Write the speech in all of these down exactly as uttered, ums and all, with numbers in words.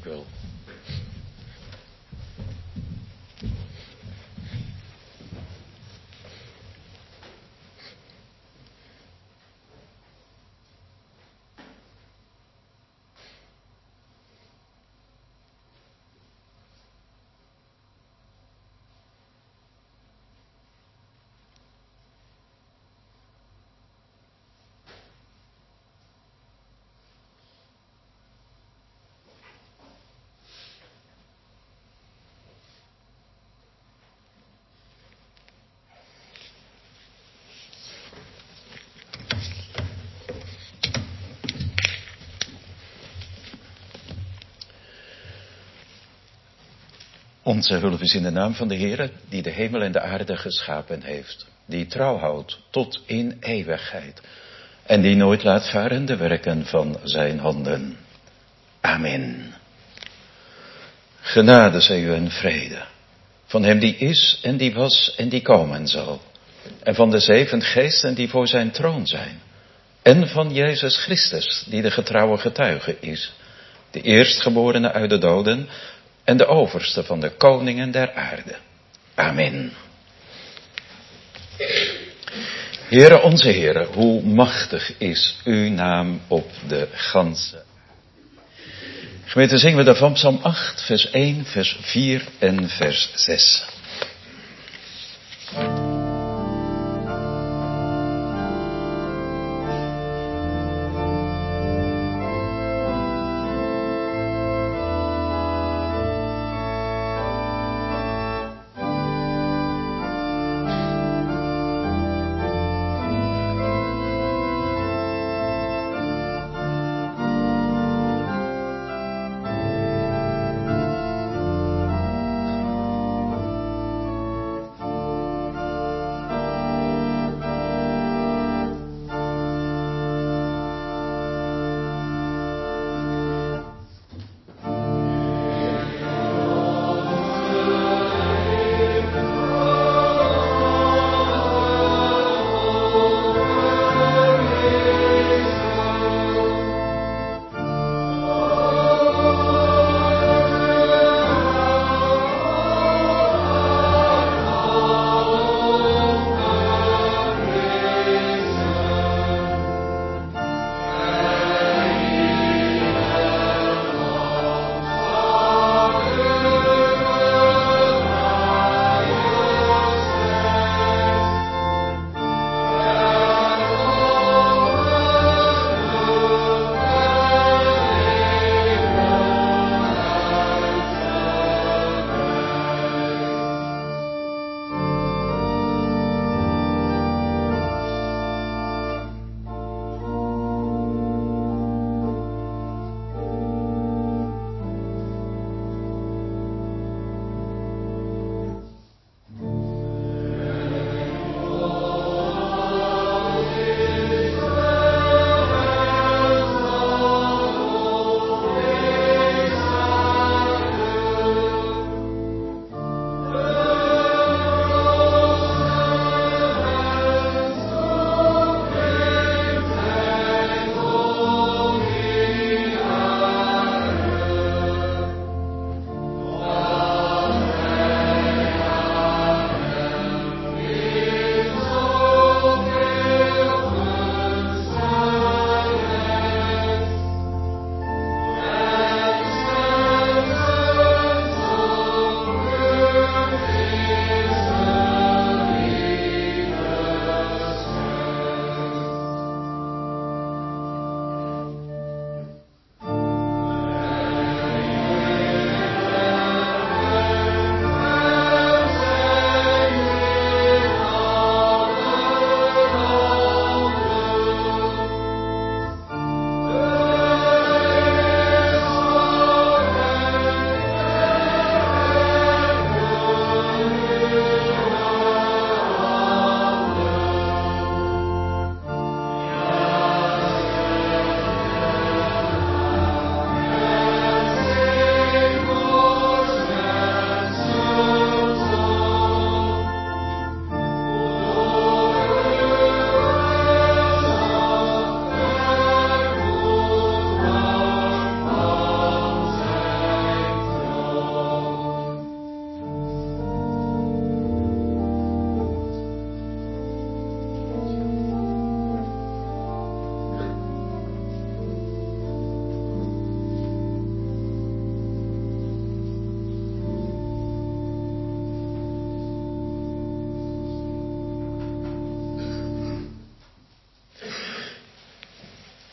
Dank u wel. Onze hulp is in de naam van de Heere, die de hemel en de aarde geschapen heeft, die trouw houdt tot in eeuwigheid en die nooit laat varen de werken van zijn handen. Amen. Genade zij u en vrede van hem die is en die was en die komen zal, en van de zeven geesten die voor zijn troon zijn, en van Jezus Christus die de getrouwe getuige is, de eerstgeborene uit de doden en de overste van de koningen der aarde. Amen. Heere onze Heere, hoe machtig is uw naam op de ganse. Gemeente, zingen we daarvan Psalm acht, vers één, vers vier en vers zes.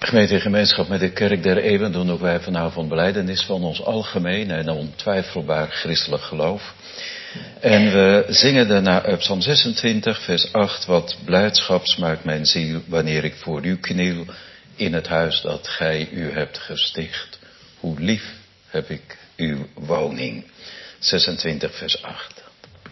Gemeente in gemeenschap met de Kerk der Eeuwen doen ook wij vanavond belijdenis van ons algemeen en ontwijfelbaar christelijk geloof. En we zingen daarna uit Psalm zesentwintig, vers acht, wat blijdschap smaakt mijn ziel wanneer ik voor u kniel in het huis dat gij u hebt gesticht. Hoe lief heb ik uw woning. zesentwintig, vers acht.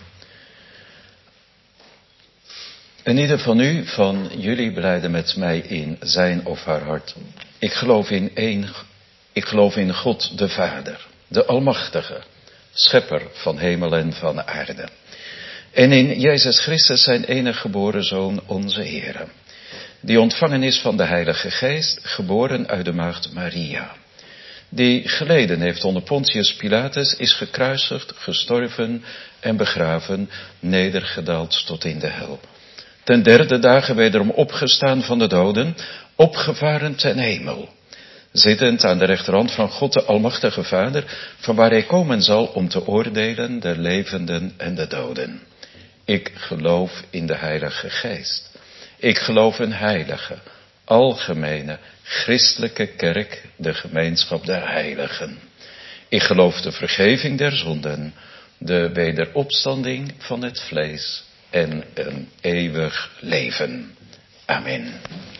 En ieder van u, van jullie, belijden met mij in zijn of haar hart. Ik geloof in één, ik geloof in God de Vader, de Almachtige, Schepper van hemel en van aarde. En in Jezus Christus zijn enige geboren Zoon, onze Heere, die ontvangen is van de Heilige Geest, geboren uit de maagd Maria. Die geleden heeft onder Pontius Pilatus, is gekruisigd, gestorven en begraven, nedergedaald tot in de hel. Ten derde dagen wederom opgestaan van de doden, opgevaren ten hemel. Zittend aan de rechterhand van God de Almachtige Vader, van waar hij komen zal om te oordelen de levenden en de doden. Ik geloof in de Heilige Geest. Ik geloof in heilige, algemene, christelijke kerk, de gemeenschap der heiligen. Ik geloof de vergeving der zonden, de wederopstanding van het vlees en een eeuwig leven. Amen.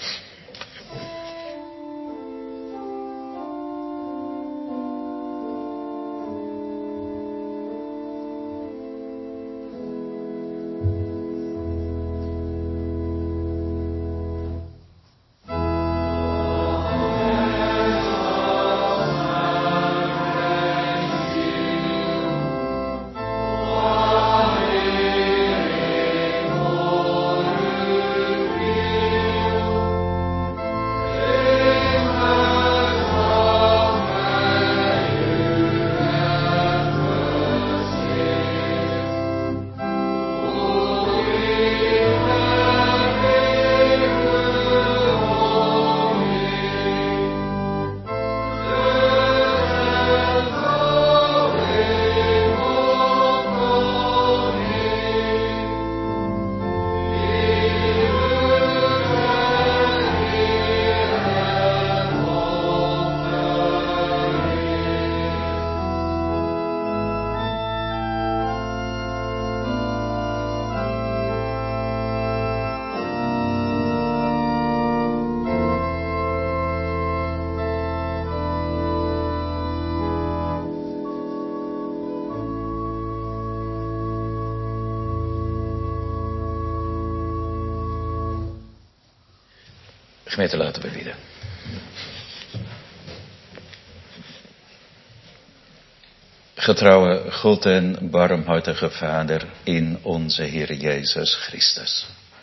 Gemeente, laten we bidden. Getrouwe God en barmhartige Vader in onze Heer Jezus Christus.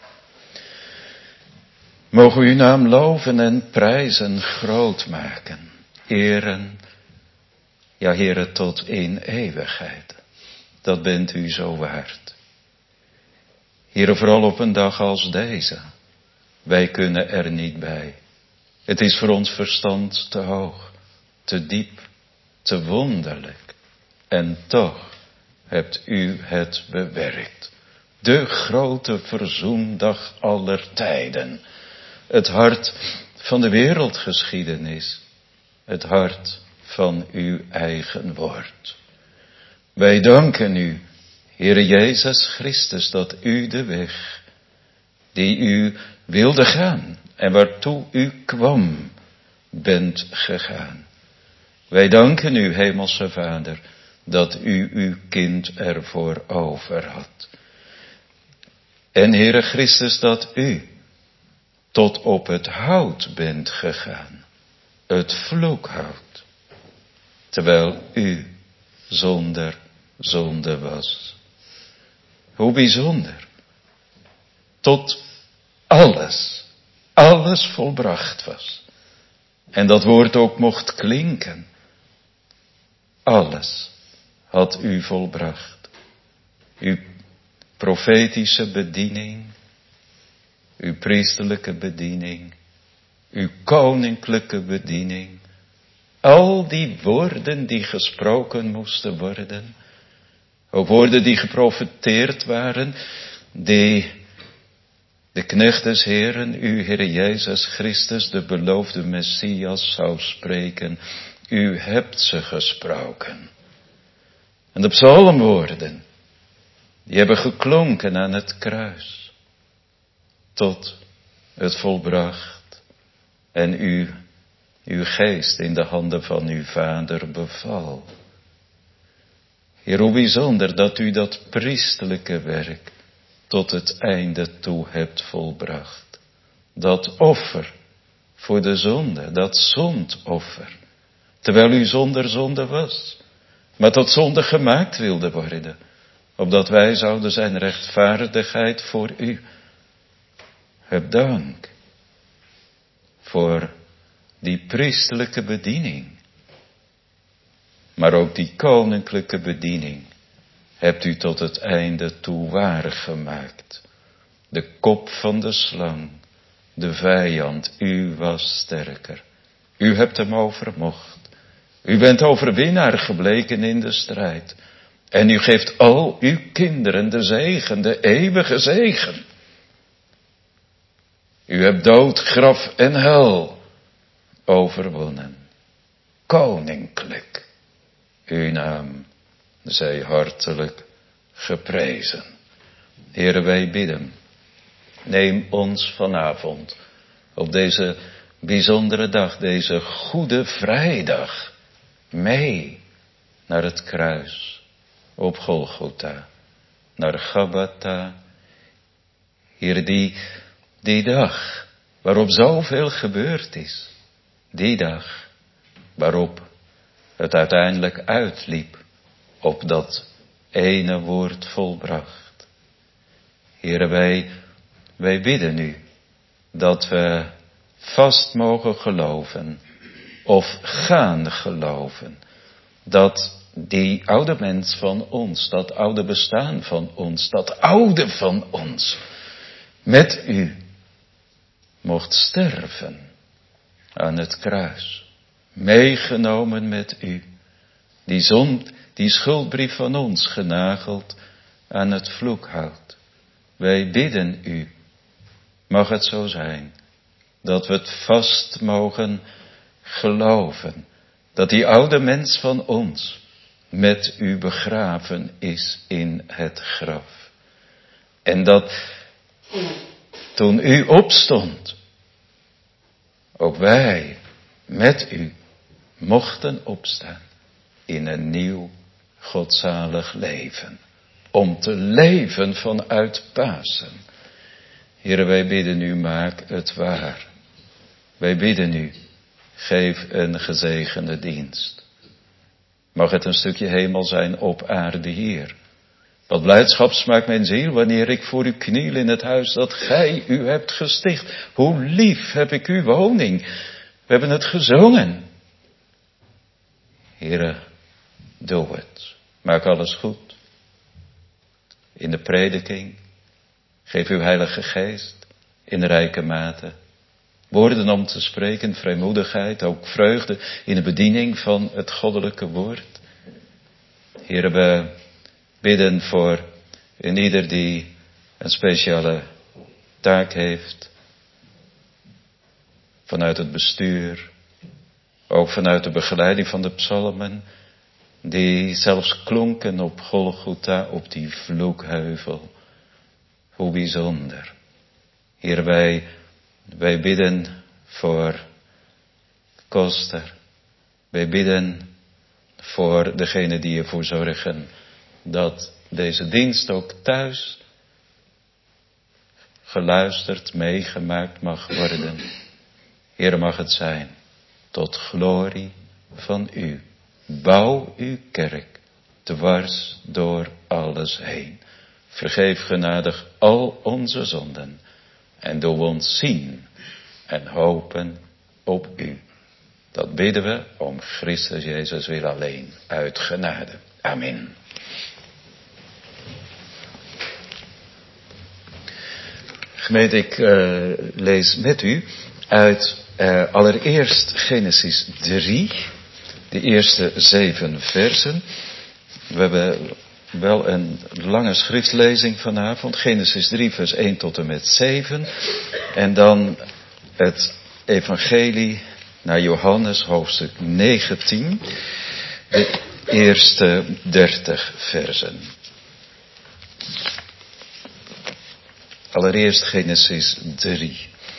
Mogen we uw naam loven en prijzen, groot maken, eren, ja Heere, tot in eeuwigheid. Dat bent u zo waard. Heere, vooral op een dag als deze. Wij kunnen er niet bij. Het is voor ons verstand te hoog, te diep, te wonderlijk. En toch hebt u het bewerkt. De grote verzoendag aller tijden. Het hart van de wereldgeschiedenis. Het hart van uw eigen woord. Wij danken u, Heere Jezus Christus, dat u de weg die u wilde gaan en waartoe u kwam, bent gegaan. Wij danken u, Hemelse Vader, dat u uw kind ervoor over had. En Heere Christus, dat u tot op het hout bent gegaan, het vloekhout, terwijl u zonder zonde was. Hoe bijzonder. Tot alles, alles volbracht was. En dat woord ook mocht klinken. Alles had u volbracht. Uw profetische bediening, uw priesterlijke bediening, uw koninklijke bediening. Al die woorden die gesproken moesten worden, ook woorden die geprofeteerd waren, die de knecht des Heeren, u Heere Jezus Christus, de beloofde Messias, zou spreken. U hebt ze gesproken. En de psalmwoorden, die hebben geklonken aan het kruis. Tot het volbracht. En u, uw geest in de handen van uw Vader beval. Heer, hoe bijzonder dat u dat priestelijke werk tot het einde toe hebt volbracht. Dat offer voor de zonde, dat zondoffer. Terwijl u zonder zonde was, maar tot zonde gemaakt wilde worden. Opdat wij zouden zijn rechtvaardigheid voor u. Heb dank voor die priestelijke bediening. Maar ook die koninklijke bediening hebt u tot het einde toe waargemaakt. De kop van de slang, de vijand, u was sterker. U hebt hem overmocht. U bent overwinnaar gebleken in de strijd. En u geeft al uw kinderen de zegen, de eeuwige zegen. U hebt dood, graf en hel overwonnen. Koninklijk. Uw naam zij hartelijk geprezen. Heere, wij bidden. Neem ons vanavond op deze bijzondere dag, deze goede vrijdag, mee naar het kruis op Golgotha, naar Gabbatha. Heere, die, die dag waarop zoveel gebeurd is, die dag waarop het uiteindelijk uitliep op dat ene woord volbracht. Heere, wij, wij bidden u dat we vast mogen geloven of gaan geloven dat die oude mens van ons, dat oude bestaan van ons, dat oude van ons met u mocht sterven aan het kruis. Meegenomen met u. Die zond, die schuldbrief van ons genageld aan het vloekhout. Wij bidden u, mag het zo zijn, dat we het vast mogen geloven, dat die oude mens van ons met u begraven is in het graf. En dat toen u opstond, ook wij met u mochten opstaan in een nieuw godzalig leven. Om te leven vanuit Pasen. Heere, wij bidden u, maak het waar. Wij bidden u, geef een gezegende dienst. Mag het een stukje hemel zijn op aarde hier. Wat blijdschap smaakt mijn ziel wanneer ik voor u kniel in het huis dat gij u hebt gesticht. Hoe lief heb ik uw woning. We hebben het gezongen. Heere, doe het. Maak alles goed. In de prediking. Geef uw Heilige Geest in rijke mate. Woorden om te spreken, vrijmoedigheid, ook vreugde in de bediening van het goddelijke woord. Heere, we bidden voor een ieder die een speciale taak heeft. Vanuit het bestuur, ook vanuit de begeleiding van de psalmen, die zelfs klonken op Golgotha, op die vloekheuvel. Hoe bijzonder. Heer, wij, wij bidden voor Koster. Wij bidden voor degene die ervoor zorgen dat deze dienst ook thuis geluisterd, meegemaakt mag worden. Heer, mag het zijn tot glorie van u. Bouw uw kerk dwars door alles heen. Vergeef genadig al onze zonden en doe ons zien en hopen op u. Dat bidden we om Christus Jezus wil alleen uit genade. Amen. Gemeente, ik uh, lees met u uit uh, allereerst Genesis drie, de eerste zeven versen. We hebben wel een lange schriftlezing vanavond. Genesis drie vers één tot en met zeven. En dan het evangelie naar Johannes hoofdstuk negentien. De eerste dertig versen. Allereerst Genesis drie.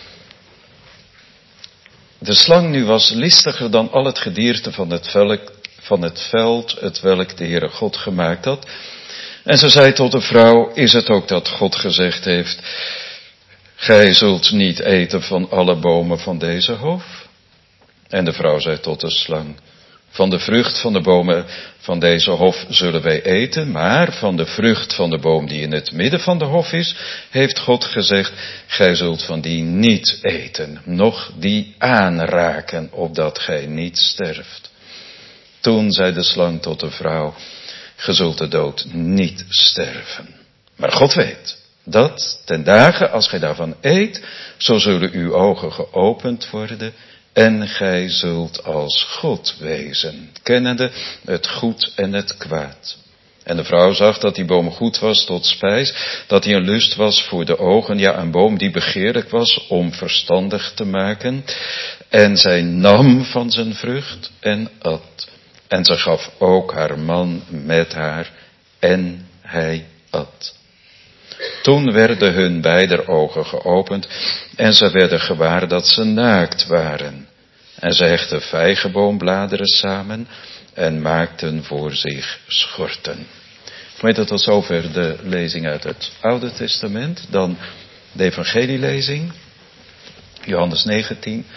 De slang nu was listiger dan al het gedierte van het, velk, van het veld, het welk de Heere God gemaakt had. En ze zei tot de vrouw, is het ook dat God gezegd heeft, gij zult niet eten van alle bomen van deze hof? En de vrouw zei tot de slang, van de vrucht van de bomen van deze hof zullen wij eten, maar van de vrucht van de boom die in het midden van de hof is, heeft God gezegd, gij zult van die niet eten, noch die aanraken, opdat gij niet sterft. Toen zei de slang tot de vrouw, gij zult de dood niet sterven. Maar God weet, dat ten dagen als gij daarvan eet, zo zullen uw ogen geopend worden, en gij zult als God wezen, kennende het goed en het kwaad. En de vrouw zag dat die boom goed was tot spijs, dat hij een lust was voor de ogen, ja een boom die begeerlijk was om verstandig te maken. En zij nam van zijn vrucht en at. En ze gaf ook haar man met haar en hij at. Toen werden hun beider ogen geopend en ze werden gewaar dat ze naakt waren. En ze hechten vijgenboombladeren samen en maakten voor zich schorten. Gemeente, tot zover de lezing uit het Oude Testament. Dan de evangelielezing, Johannes negentien.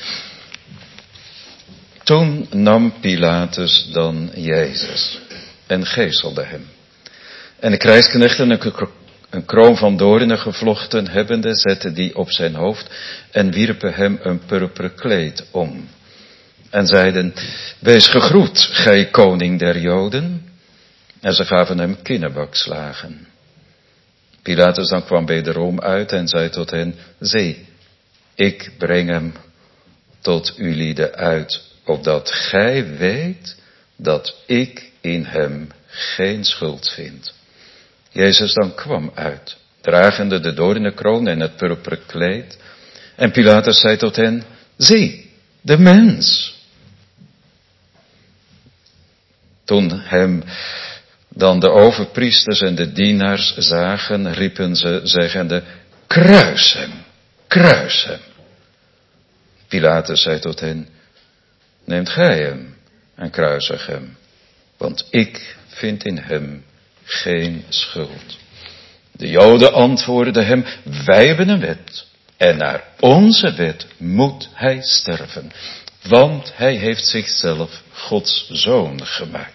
Toen nam Pilatus dan Jezus en geeselde hem. En de krijgsknechten een Een kroon van doornen gevlochten hebbende, zetten die op zijn hoofd en wierpen hem een purperen kleed om. En zeiden, wees gegroet, gij koning der Joden. En ze gaven hem kinnebakslagen. Pilatus dan kwam wederom uit en zei tot hen, zie, ik breng hem tot ulieden uit, opdat gij weet dat ik in hem geen schuld vind. Jezus dan kwam uit, dragende de doornenkroon en het purperen kleed. En Pilatus zei tot hen, zie, de mens. Toen hem dan de overpriesters en de dienaars zagen, riepen ze, zeggende, kruis hem, kruis hem. Pilatus zei tot hen, neemt gij hem en kruisig hem, want ik vind in hem geen schuld. De Joden antwoordden hem, wij hebben een wet en naar onze wet moet hij sterven, want hij heeft zichzelf Gods zoon gemaakt.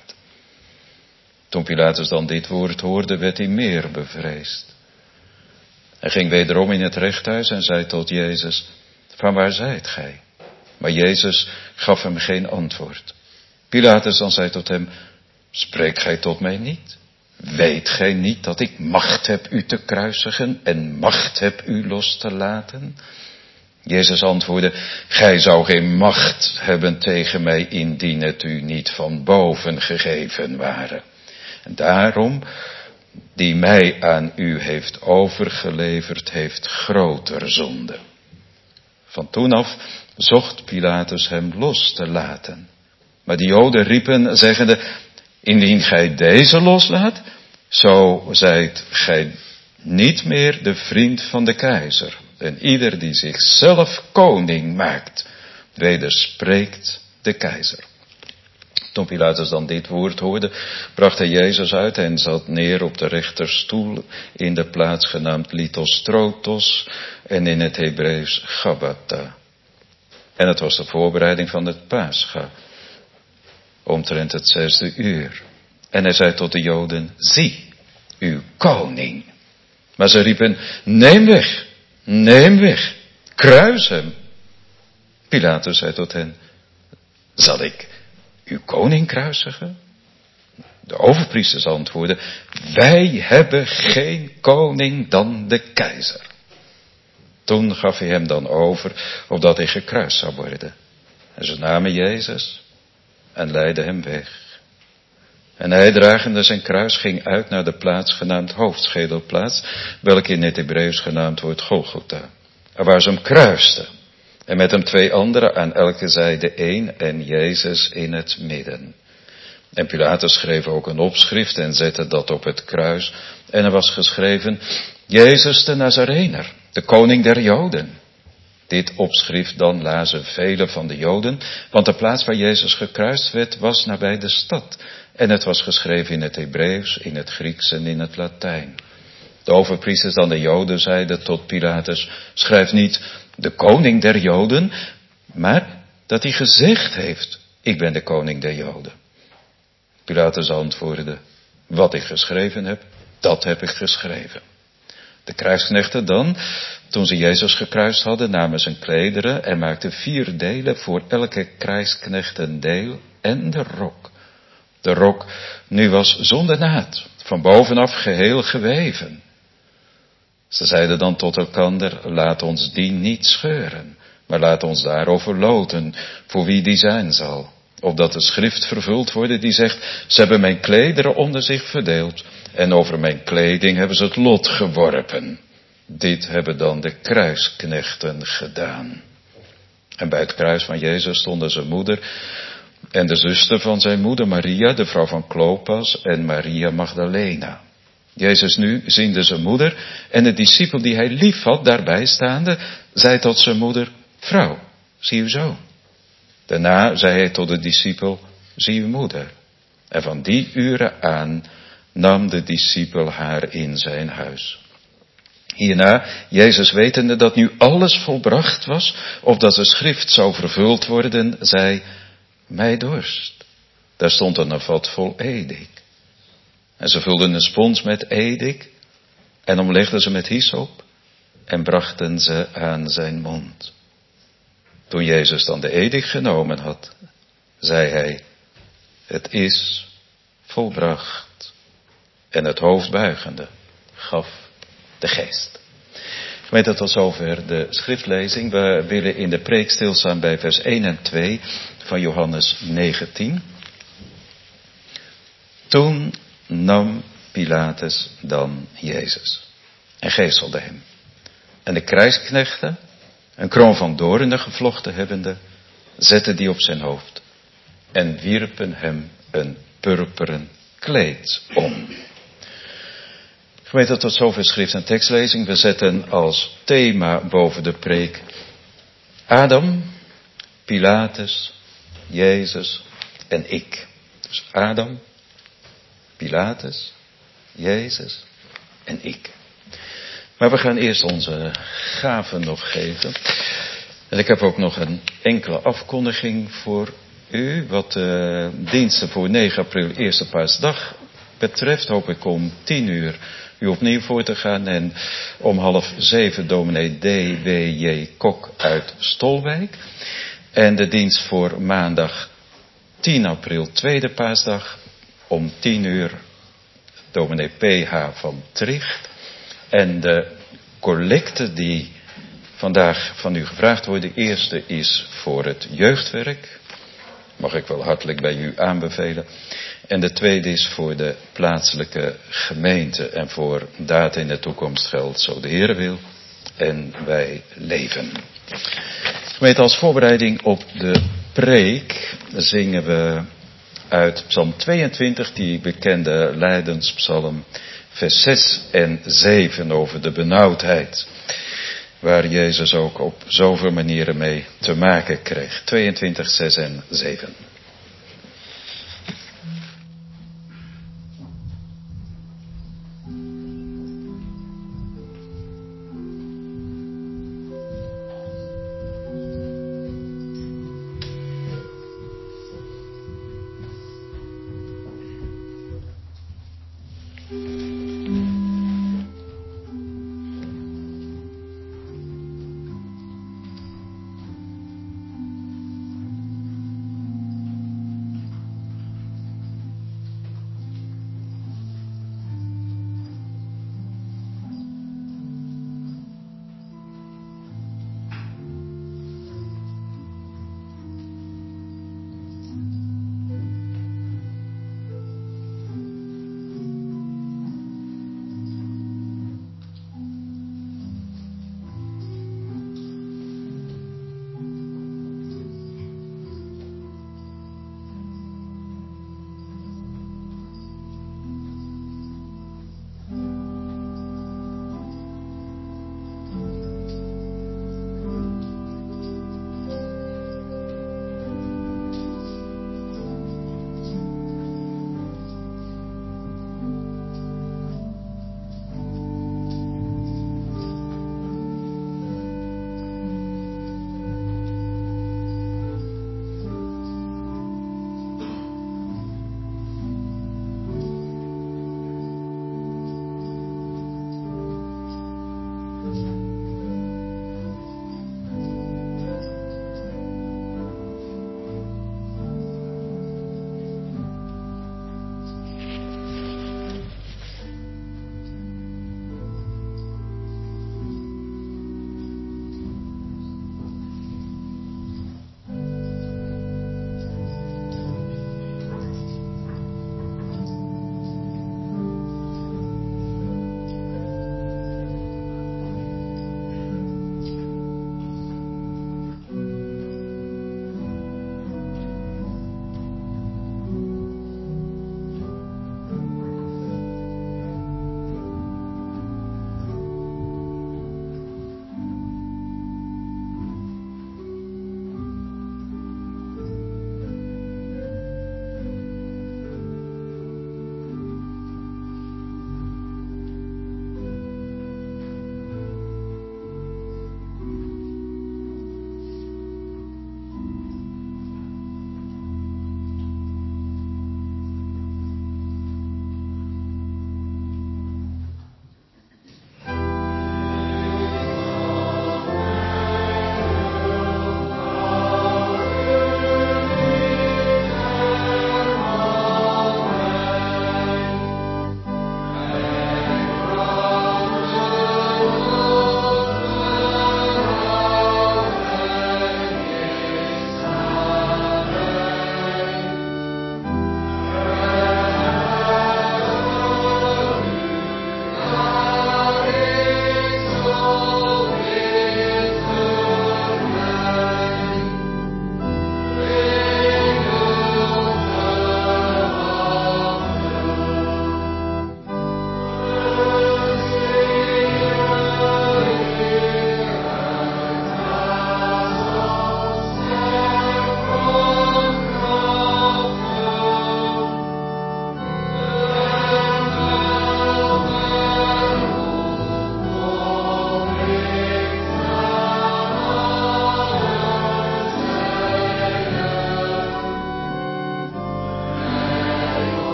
Toen Pilatus dan dit woord hoorde, werd hij meer bevreesd. Hij ging wederom in het rechthuis en zei tot Jezus, van waar zijt gij? Maar Jezus gaf hem geen antwoord. Pilatus dan zei tot hem, spreekt gij tot mij niet? Weet gij niet dat ik macht heb u te kruisigen en macht heb u los te laten? Jezus antwoordde, gij zou geen macht hebben tegen mij indien het u niet van boven gegeven ware. En daarom, die mij aan u heeft overgeleverd, heeft groter zonde. Van toen af zocht Pilatus hem los te laten. Maar de Joden riepen, zeggende, indien gij deze loslaat, zo zijt gij niet meer de vriend van de keizer. En ieder die zichzelf koning maakt, wederspreekt de keizer. Toen Pilatus dan dit woord hoorde, bracht hij Jezus uit en zat neer op de rechterstoel in de plaats genaamd Lithostrotos en in het Hebreeuws Gabbatha. En het was de voorbereiding van het Pascha, omtrent het zesde uur. En hij zei tot de Joden, zie, uw koning. Maar ze riepen, neem weg, neem weg, kruis hem. Pilatus zei tot hen, zal ik uw koning kruisigen? De overpriesters antwoordden, wij hebben geen koning dan de keizer. Toen gaf hij hem dan over, opdat hij gekruist zou worden. En ze namen Jezus en leidden hem weg. En hij, dragende zijn kruis, ging uit naar de plaats genaamd Hoofdschedelplaats, welke in het Hebreeuws genaamd wordt Golgotha. En waar ze hem kruisten. En met hem twee anderen aan elke zijde één en Jezus in het midden. En Pilatus schreef ook een opschrift en zette dat op het kruis. En er was geschreven, Jezus de Nazarener, de koning der Joden. Dit opschrift dan lazen velen van de Joden, want de plaats waar Jezus gekruist werd was nabij de stad. En het was geschreven in het Hebreeuws, in het Grieks en in het Latijn. De overpriesters dan de Joden zeiden tot Pilatus, schrijf niet de koning der Joden, maar dat hij gezegd heeft, ik ben de koning der Joden. Pilatus antwoordde, wat ik geschreven heb, dat heb ik geschreven. De kruisknechten dan, toen ze Jezus gekruist hadden, namen zijn klederen en maakten vier delen voor elke kruisknecht een deel en de rok. De rok nu was zonder naad, van bovenaf geheel geweven. Ze zeiden dan tot elkander, laat ons die niet scheuren, maar laat ons daarover loten, voor wie die zijn zal. Opdat de schrift vervuld wordt die zegt, ze hebben mijn klederen onder zich verdeeld en over mijn kleding hebben ze het lot geworpen. Dit hebben dan de kruisknechten gedaan. En bij het kruis van Jezus stonden zijn moeder en de zuster van zijn moeder Maria, de vrouw van Klopas en Maria Magdalena. Jezus nu, ziende zijn moeder en de discipel die hij lief had, daarbij staande, zei tot zijn moeder, vrouw, zie uw zoon. Daarna zei hij tot de discipel, zie uw moeder. En van die uren aan nam de discipel haar in zijn huis. Hierna, Jezus wetende dat nu alles volbracht was, opdat de schrift zou vervuld worden, zei, mij dorst. Daar stond dan een vat vol edik. En ze vulden een spons met edik en omlegden ze met hyssop en brachten ze aan zijn mond. Toen Jezus dan de edik genomen had, zei hij, het is volbracht. En het hoofd buigende gaf de geest. Gemeente, tot zover de schriftlezing. We willen in de preek stilstaan bij vers één en twee van Johannes negentien. Toen nam Pilatus dan Jezus en geeselde hem. En de krijgsknechten, een kroon van doornen gevlochten hebbende, zetten die op zijn hoofd en wierpen hem een purperen kleed om. Gemeente, tot zover schrift en tekstlezing. We zetten als thema boven de preek Adam, Pilatus, Jezus en ik. Dus Adam, Pilatus, Jezus en ik. Maar we gaan eerst onze gaven nog geven. En ik heb ook nog een enkele afkondiging voor u. Wat de diensten voor negen april, eerste paasdag betreft, hoop ik om tien uur u opnieuw voor te gaan. En om half zeven dominee D W J Kok uit Stolwijk. En de dienst voor maandag tien april, tweede paasdag, om tien uur dominee P H van Tricht. En de collecte die vandaag van u gevraagd wordt, de eerste is voor het jeugdwerk. Mag ik wel hartelijk bij u aanbevelen. En de tweede is voor de plaatselijke gemeente. En voor data in de toekomst geldt, zo de Heer wil. En wij leven. Gemeente, als voorbereiding op de preek zingen we uit Psalm tweeëntwintig, die bekende Lijdenspsalm, vers zes en zeven over de benauwdheid. Waar Jezus ook op zoveel manieren mee te maken kreeg. tweeëntwintig, zes en zeven.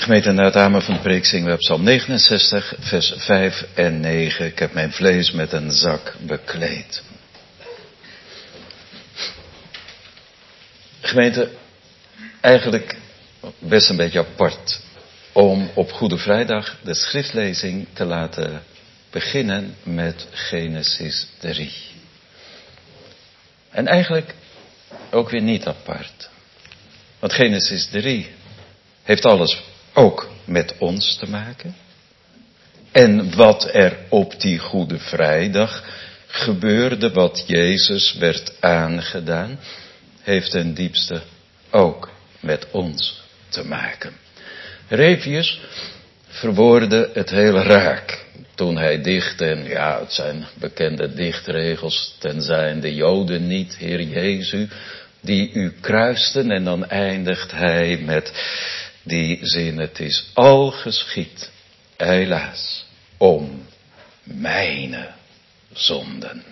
Gemeente, na het amen van de preek zingen we op Psalm negenenzestig, vers vijf en negen. Ik heb mijn vlees met een zak bekleed. Gemeente, eigenlijk best een beetje apart om op Goede Vrijdag de schriftlezing te laten beginnen met Genesis drie. En eigenlijk ook weer niet apart. Want Genesis drie heeft alles ook met ons te maken. En wat er op die Goede Vrijdag gebeurde, wat Jezus werd aangedaan, heeft ten diepste ook met ons te maken. Revius verwoordde het heel raak toen hij dichtte, en ja, het zijn bekende dichtregels, tenzij de Joden niet, Heer Jezu, die u kruisten, en dan eindigt hij met die zin: het is al geschied, helaas, om mijne zonden.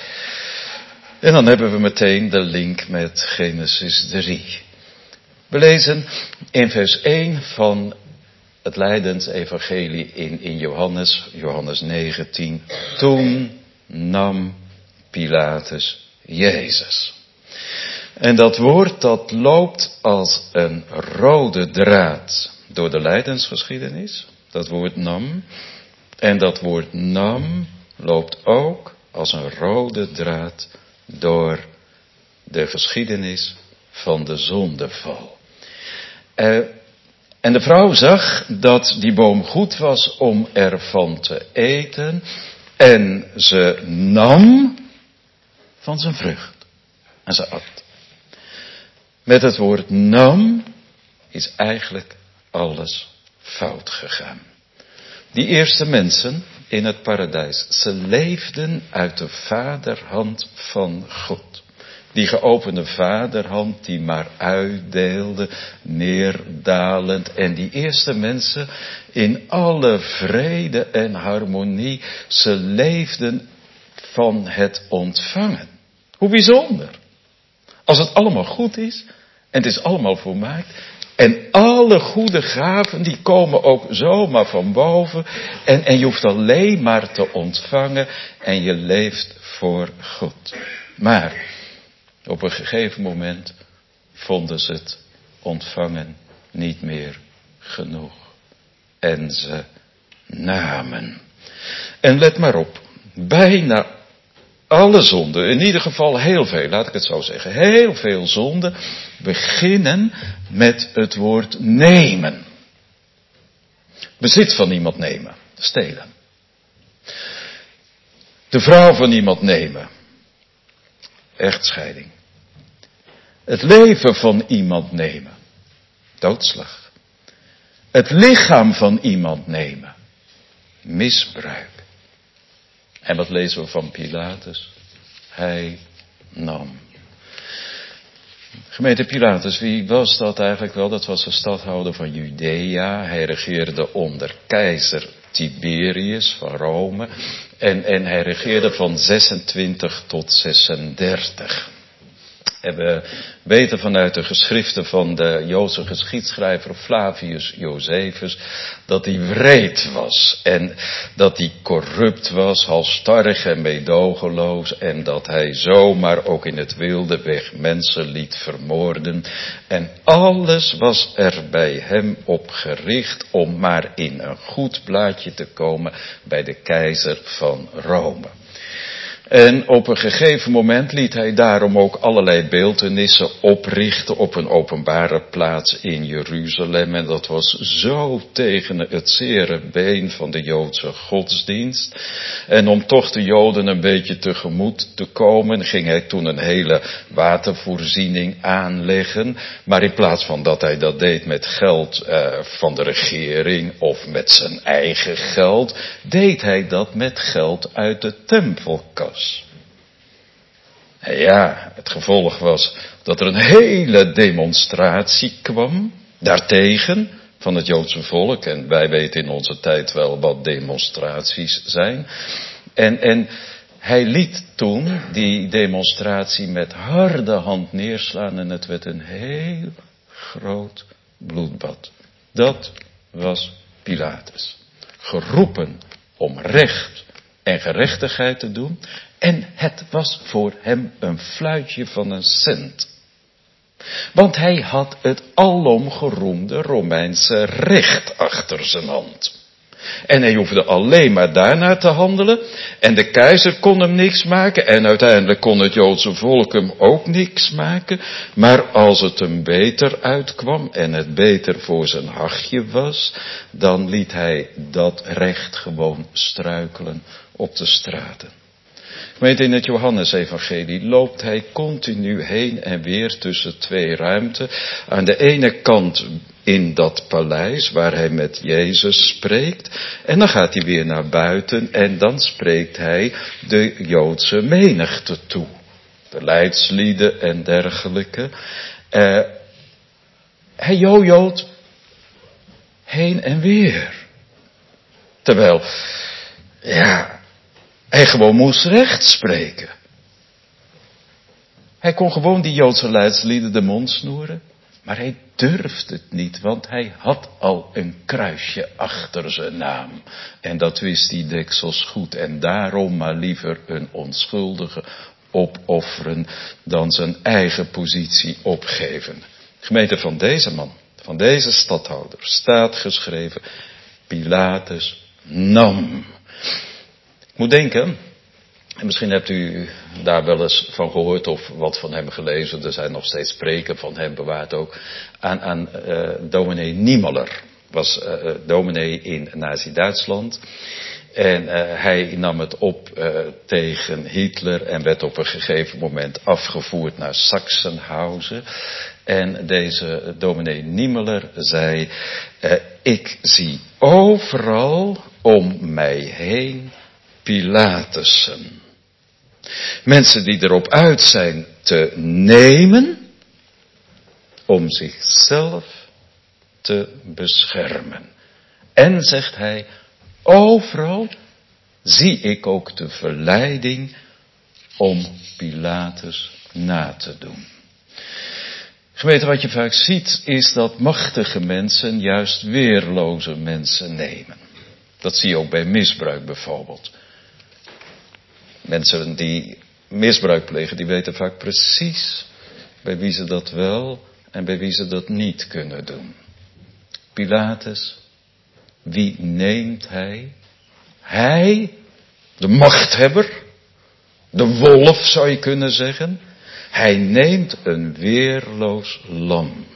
En dan hebben we meteen de link met Genesis drie. We lezen in vers één van het lijdensevangelie in, in Johannes, Johannes negentien. Toen nam Pilatus Jezus. En dat woord dat loopt als een rode draad door de lijdensgeschiedenis. Dat woord nam. En dat woord nam loopt ook als een rode draad door de geschiedenis van de zondeval. Uh, en de vrouw zag dat die boom goed was om ervan te eten. En ze nam van zijn vrucht. En ze at. Met het woord nam is eigenlijk alles fout gegaan. Die eerste mensen in het paradijs, ze leefden uit de vaderhand van God. Die geopende vaderhand die maar uitdeelde, neerdalend. En die eerste mensen in alle vrede en harmonie, ze leefden van het ontvangen. Hoe bijzonder. Als het allemaal goed is en het is allemaal volmaakt. En alle goede gaven die komen ook zomaar van boven. En, en je hoeft alleen maar te ontvangen en je leeft voor God. Maar op een gegeven moment vonden ze het ontvangen niet meer genoeg. En ze namen. En let maar op, bijna alle zonden, in ieder geval heel veel, laat ik het zo zeggen, heel veel zonden beginnen met het woord nemen. Bezit van iemand nemen, stelen. De vrouw van iemand nemen, echtscheiding. Het leven van iemand nemen, doodslag. Het lichaam van iemand nemen, misbruik. En wat lezen we van Pilatus? Hij nam. Gemeente Pilatus, wie was dat eigenlijk wel? Dat was de stadhouder van Judea. Hij regeerde onder keizer Tiberius van Rome. En, en hij regeerde van zesentwintig tot zesendertig. En we weten vanuit de geschriften van de Joodse geschiedschrijver Flavius Josephus dat hij wreed was en dat hij corrupt was, halsstarrig en meedogenloos en dat hij zomaar ook in het wilde weg mensen liet vermoorden. En alles was er bij hem op gericht om maar in een goed blaadje te komen bij de keizer van Rome. En op een gegeven moment liet hij daarom ook allerlei beeltenissen oprichten op een openbare plaats in Jeruzalem. En dat was zo tegen het zere been van de Joodse godsdienst. En om toch de Joden een beetje tegemoet te komen, ging hij toen een hele watervoorziening aanleggen. Maar in plaats van dat hij dat deed met geld uh, van de regering of met zijn eigen geld, deed hij dat met geld uit de tempelkas. En ja, het gevolg was dat er een hele demonstratie kwam daartegen van het Joodse volk. En wij weten in onze tijd wel wat demonstraties zijn. En, en hij liet toen die demonstratie met harde hand neerslaan en het werd een heel groot bloedbad. Dat was Pilatus. Geroepen om recht en gerechtigheid te doen. En het was voor hem een fluitje van een cent. Want hij had het alom geroemde Romeinse recht achter zijn hand. En hij hoefde alleen maar daarnaar te handelen. En de keizer kon hem niks maken. En uiteindelijk kon het Joodse volk hem ook niks maken. Maar als het hem beter uitkwam en het beter voor zijn hachje was, dan liet hij dat recht gewoon struikelen op de straten. Gemeente, in het Johannesevangelie loopt hij continu heen en weer tussen twee ruimten. Aan de ene kant in dat paleis waar hij met Jezus spreekt. En dan gaat hij weer naar buiten en dan spreekt hij de Joodse menigte toe. De leidslieden en dergelijke. Uh, hij jojoot heen en weer. Terwijl, ja, hij gewoon moest recht spreken. Hij kon gewoon die Joodse leidslieden de mond snoeren. Maar hij durfde het niet, want hij had al een kruisje achter zijn naam. En dat wist hij deksels goed. En daarom maar liever een onschuldige opofferen dan zijn eigen positie opgeven. Gemeente, van deze man, van deze stadhouder, staat geschreven: Pilatus nam. Ik moet denken, en misschien hebt u daar wel eens van gehoord of wat van hem gelezen. Er zijn nog steeds spreken van hem bewaard ook. Aan, aan uh, dominee Niemöller. Was uh, dominee in Nazi-Duitsland. En uh, hij nam het op uh, tegen Hitler en werd op een gegeven moment afgevoerd naar Sachsenhausen. En deze dominee Niemöller zei: uh, ik zie overal om mij heen Pilatussen. Mensen die erop uit zijn te nemen om zichzelf te beschermen. En, zegt hij, overal zie ik ook de verleiding om Pilatus na te doen. Gemeente, wat je vaak ziet is dat machtige mensen juist weerloze mensen nemen. Dat zie je ook bij misbruik bijvoorbeeld. Mensen die misbruik plegen, die weten vaak precies bij wie ze dat wel en bij wie ze dat niet kunnen doen. Pilatus, wie neemt hij? Hij, de machthebber, de wolf zou je kunnen zeggen. Hij neemt een weerloos lam.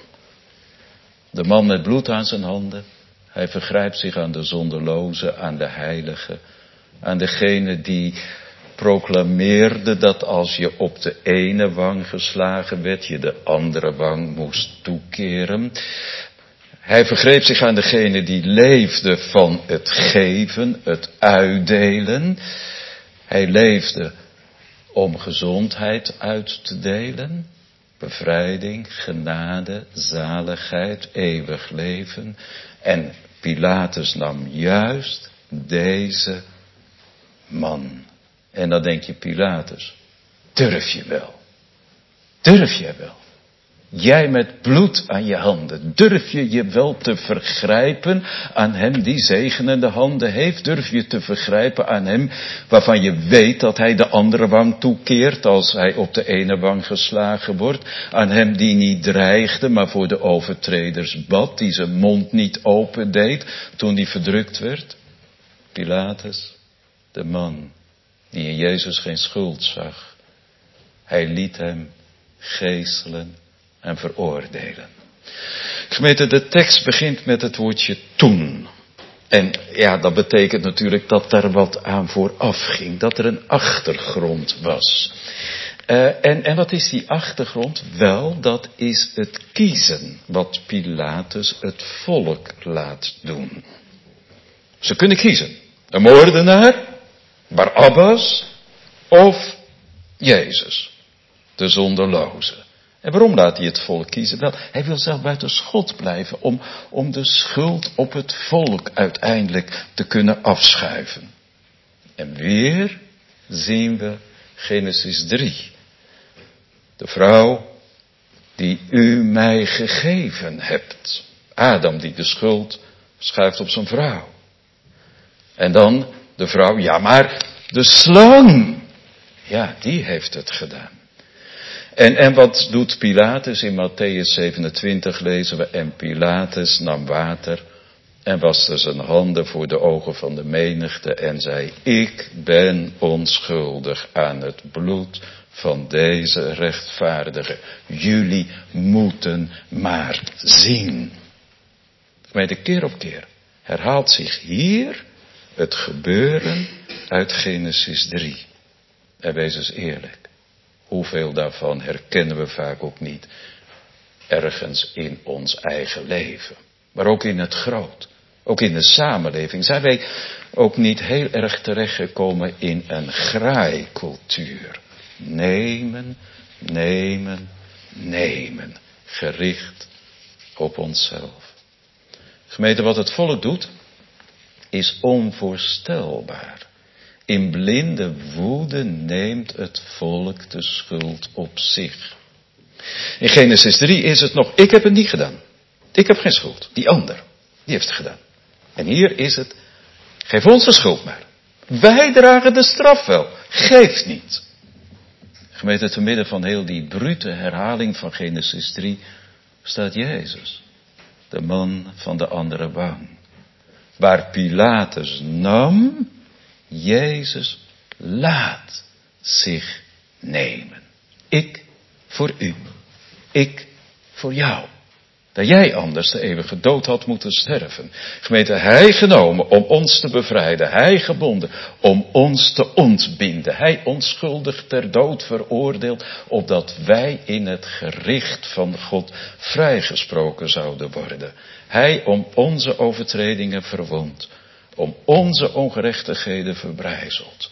De man met bloed aan zijn handen. Hij vergrijpt zich aan de zonderloze, aan de heilige, aan degene die proclameerde dat als je op de ene wang geslagen werd, je de andere wang moest toekeren. Hij vergreep zich aan degene die leefde van het geven, het uitdelen. Hij leefde om gezondheid uit te delen, bevrijding, genade, zaligheid, eeuwig leven. En Pilatus nam juist deze man. En dan denk je, Pilatus, durf je wel? Durf je wel? Jij met bloed aan je handen, durf je je wel te vergrijpen aan hem die zegenende handen heeft? Durf je te vergrijpen aan hem waarvan je weet dat hij de andere wang toekeert als hij op de ene wang geslagen wordt? Aan hem die niet dreigde, maar voor de overtreders bad, die zijn mond niet opendeed toen hij verdrukt werd? Pilatus, de man die in Jezus geen schuld zag, hij liet hem geeselen en veroordelen. Gemeente, de tekst begint met het woordje toen. En ja, dat betekent natuurlijk dat er wat aan vooraf ging. Dat er een achtergrond was. Uh, en, en wat is die achtergrond? Wel, dat is het kiezen wat Pilatus het volk laat doen. Ze kunnen kiezen. Een moordenaar, Barabbas of Jezus, de zonderloze. En waarom laat hij het volk kiezen? Wel, hij wil zelf buiten schot blijven om, om de schuld op het volk uiteindelijk te kunnen afschuiven. En weer zien we Genesis drie. De vrouw die u mij gegeven hebt. Adam die de schuld Schuift op zijn vrouw. En dan de vrouw, ja maar de slang. Ja, die heeft het gedaan. En, en wat doet Pilatus? In Matthäus zevenentwintig lezen we, en Pilatus nam water en waste zijn handen voor de ogen van de menigte en zei, ik ben onschuldig aan het bloed van deze rechtvaardige. Jullie moeten maar zien. Gemeente, keer op keer herhaalt zich hier het gebeuren uit Genesis drie. En wees eens eerlijk. Hoeveel daarvan herkennen we vaak ook niet ergens in ons eigen leven. Maar ook in het groot. Ook in de samenleving zijn wij ook niet heel erg terechtgekomen in een graaikultuur. Nemen, nemen, nemen. Gericht op onszelf. Gemeente, wat het volk doet, is onvoorstelbaar. In blinde woede neemt het volk de schuld op zich. In Genesis drie is het nog, ik heb het niet gedaan. Ik heb geen schuld. Die ander, die heeft het gedaan. En hier is het, geef ons de schuld maar. Wij dragen de straf wel. Geef niet. Gemeente, te midden van heel die brute herhaling van Genesis drie staat Jezus. De man van de andere wang. Waar Pilatus nam, Jezus laat zich nemen. Ik voor u. Ik voor jou. Dat jij anders de eeuwige dood had moeten sterven. Gemeente, hij genomen om ons te bevrijden. Hij gebonden om ons te ontbinden. Hij onschuldig ter dood veroordeeld. Opdat wij in het gericht van God vrijgesproken zouden worden. Hij om onze overtredingen verwond. Om onze ongerechtigheden verbrijzeld.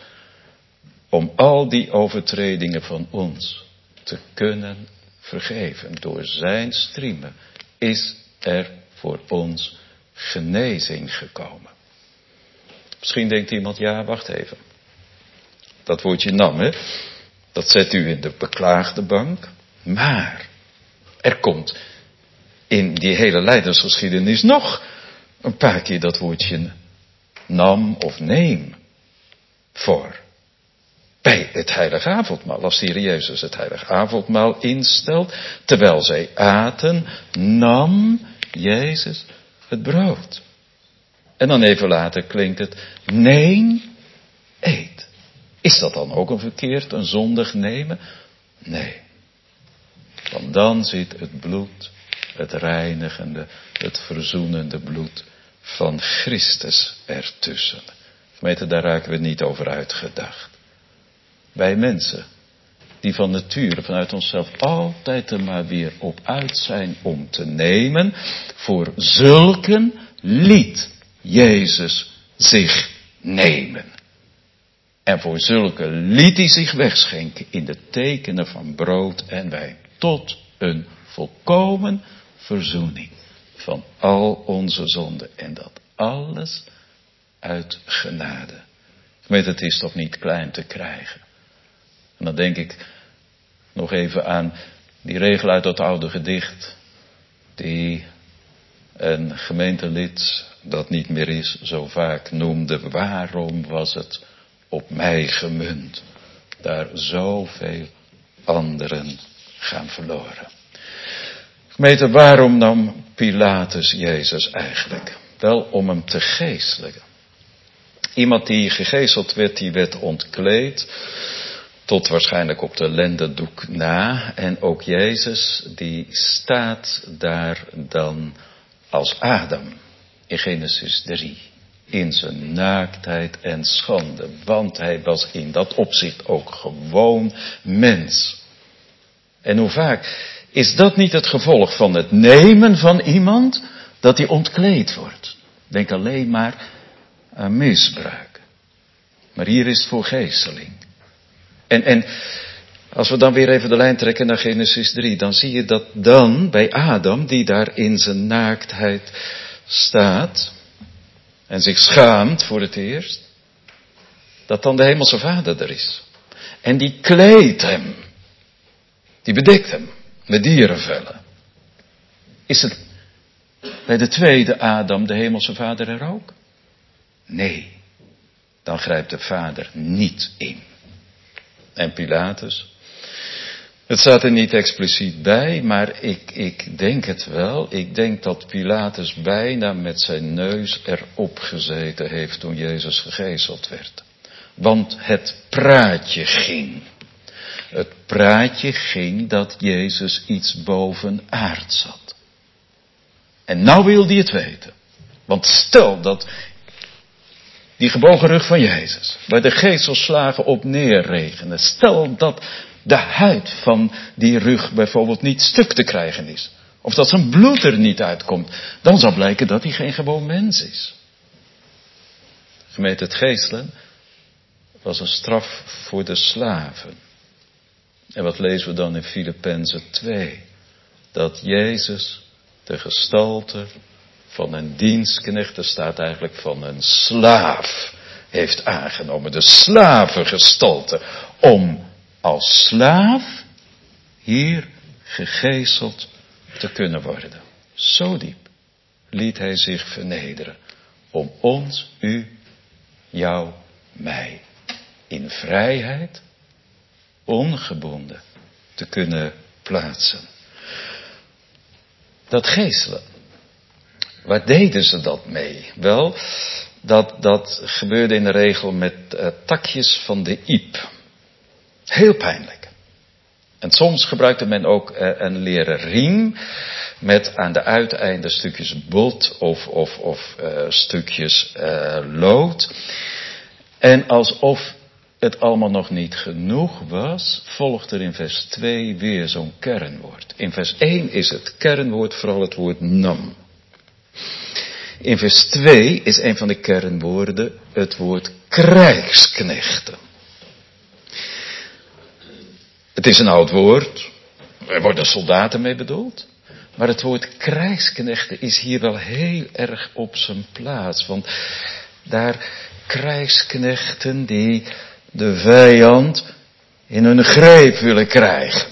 Om al die overtredingen van ons te kunnen vergeven. Door zijn striemen is er voor ons genezing gekomen. Misschien denkt iemand, ja, wacht even. Dat woordje nam, hè, dat zet u in de beklaagde bank. Maar er komt in die hele lijdensgeschiedenis nog een paar keer dat woordje nam of neem voor. Bij het heilige avondmaal, als de Heer Jezus het heilige avondmaal instelt, terwijl zij aten, nam Jezus het brood. En dan even later klinkt het, neem, eet. Is dat dan ook een verkeerd, een zondig nemen? Nee. Want dan zit het bloed, het reinigende, het verzoenende bloed van Christus ertussen. Gemeente, daar raken we niet over uitgedacht. Wij mensen, die van nature, vanuit onszelf, altijd er maar weer op uit zijn om te nemen, voor zulken liet Jezus zich nemen. En voor zulke liet hij zich wegschenken in de tekenen van brood en wijn, tot een volkomen verzoening van al onze zonden. En dat alles uit genade. Gemeente, het is toch niet klein te krijgen. En dan denk ik nog even aan die regel uit dat oude gedicht, die een gemeentelid dat niet meer is zo vaak noemde. Waarom was het op mij gemunt? Daar zoveel anderen gaan verloren. Gemeente, waarom nam Pilatus Jezus eigenlijk? Wel om hem te geestelijken. Iemand die gegezeld werd, die werd ontkleed. Tot waarschijnlijk op de lendendoek na. En ook Jezus, die staat daar dan als Adam. In Genesis drie. In zijn naaktheid en schande. Want hij was in dat opzicht ook gewoon mens. En hoe vaak is dat niet het gevolg van het nemen van iemand, dat hij ontkleed wordt? Denk alleen maar aan misbruik. Maar hier is het voor geesteling. En, en als we dan weer even de lijn trekken naar Genesis drie, dan zie je dat dan bij Adam, die daar in zijn naaktheid staat en zich schaamt voor het eerst, dat dan de hemelse Vader er is. En die kleedt hem, die bedekt hem met dierenvellen. Is het bij de tweede Adam de hemelse vader er ook? Nee, dan grijpt de vader niet in. En Pilatus, het staat er niet expliciet bij, maar ik, ik denk het wel. Ik denk dat Pilatus bijna met zijn neus erop gezeten heeft toen Jezus gegezeld werd. Want het praatje ging. Het praatje ging dat Jezus iets bovenaards had. En nou wil hij het weten. Want stel dat die gebogen rug van Jezus, waar de gezelslagen op neerregenen, stel dat de huid van die rug bijvoorbeeld niet stuk te krijgen is. Of dat zijn bloed er niet uitkomt. Dan zal blijken dat hij geen gewoon mens is. Gemeente, het geeselen was een straf voor de slaven. En wat lezen we dan in Filippenzen twee? Dat Jezus de gestalte van een dienstknecht, er staat eigenlijk van een slaaf, heeft aangenomen. De slavengestalte. Om als slaaf hier gegezeld te kunnen worden. Zo diep liet hij zich vernederen. Om ons, u, jou, mij in vrijheid, ongebonden te kunnen plaatsen. Dat geeselen. Waar deden ze dat mee? Wel, dat, dat gebeurde in de regel met uh, takjes van de iep. Heel pijnlijk. En soms gebruikte men ook uh, een leren riem met aan de uiteinden stukjes bot of, of, of uh, stukjes uh, lood. En alsof het allemaal nog niet genoeg was, volgt er in vers twee weer zo'n kernwoord. In vers één is het kernwoord vooral het woord nam. In vers twee is een van de kernwoorden het woord krijgsknechten. Het is een oud woord, er worden soldaten mee bedoeld. Maar het woord krijgsknechten is hier wel heel erg op zijn plaats. Want daar krijgsknechten die de vijand in hun greep willen krijgen.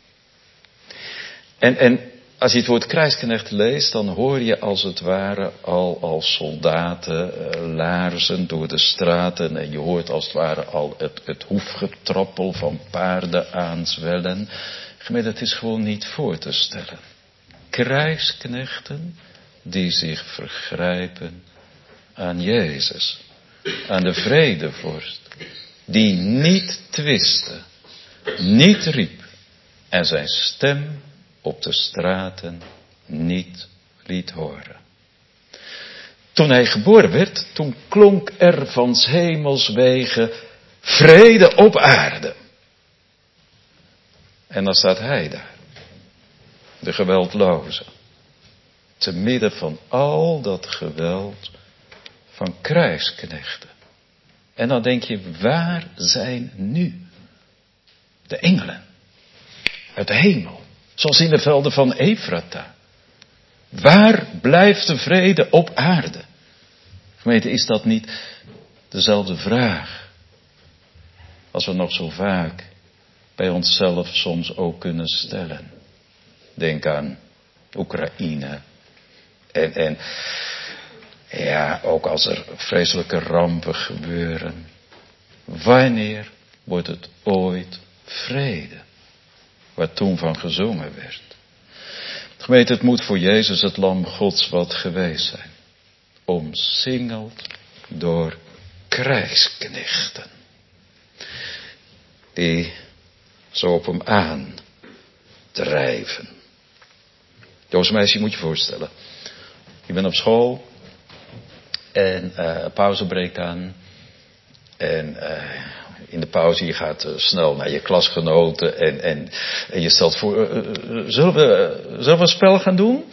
En, en als je het woord krijgsknecht leest, dan hoor je als het ware al als soldaten uh, laarzen door de straten. En je hoort als het ware al het, het hoefgetrappel van paarden aanzwellen. Gemeente, het is gewoon niet voor te stellen. Krijgsknechten die zich vergrijpen aan Jezus. Aan de vredevorst. Die niet twiste, niet riep en zijn stem op de straten niet liet horen. Toen hij geboren werd, toen klonk er van 's hemels wegen vrede op aarde. En dan staat hij daar, de geweldloze, te midden van al dat geweld van krijgsknechten. En dan denk je, waar zijn nu de engelen uit de hemel? Zoals in de velden van Efrata. Waar blijft de vrede op aarde? Gemeente, is dat niet dezelfde vraag als we nog zo vaak bij onszelf soms ook kunnen stellen? Denk aan Oekraïne. En, en ja, ook als er vreselijke rampen gebeuren. Wanneer wordt het ooit vrede? Waar toen van gezongen werd. Gemeente, het moet voor Jezus het lam Gods wat geweest zijn. Omsingeld door krijgsknechten. Die zo op hem aan drijven. Joos meisje, moet je voorstellen. Je bent op school. En uh, pauze breekt aan. En uh, in de pauze je gaat uh, snel naar je klasgenoten. En, en, en je stelt voor, uh, uh, zullen, we, uh, zullen we een spel gaan doen?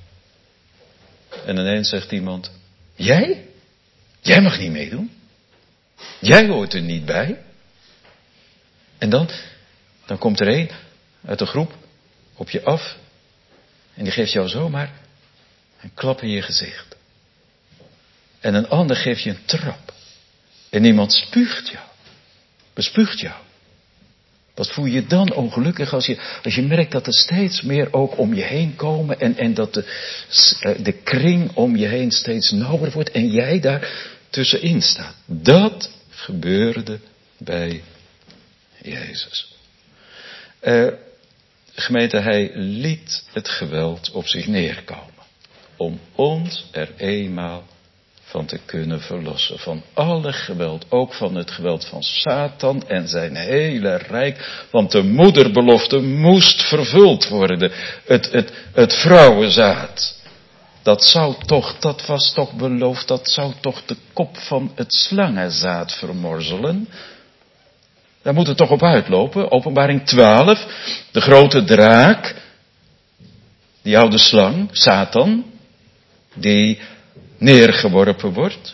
En ineens zegt iemand, jij? Jij mag niet meedoen. Jij hoort er niet bij. En dan, dan komt er een uit de groep op je af. En die geeft jou zomaar een klap in je gezicht. En een ander geeft je een trap. En iemand spuugt jou. Bespuugt jou. Wat voel je dan ongelukkig als je, als je merkt dat er steeds meer ook om je heen komen en, en dat de, de kring om je heen steeds nauwer wordt en jij daar tussenin staat. Dat gebeurde bij Jezus. Uh, gemeente, hij liet het geweld op zich neerkomen. Om ons er eenmaal van te kunnen verlossen. Van alle geweld. Ook van het geweld van Satan en zijn hele rijk. Want de moederbelofte moest vervuld worden. Het, het, het vrouwenzaad. Dat zou toch, dat was toch beloofd. Dat zou toch de kop van het slangenzaad vermorzelen. Daar moet het toch op uitlopen. Openbaring twaalf. De grote draak. Die oude slang. Satan. Die neergeworpen wordt.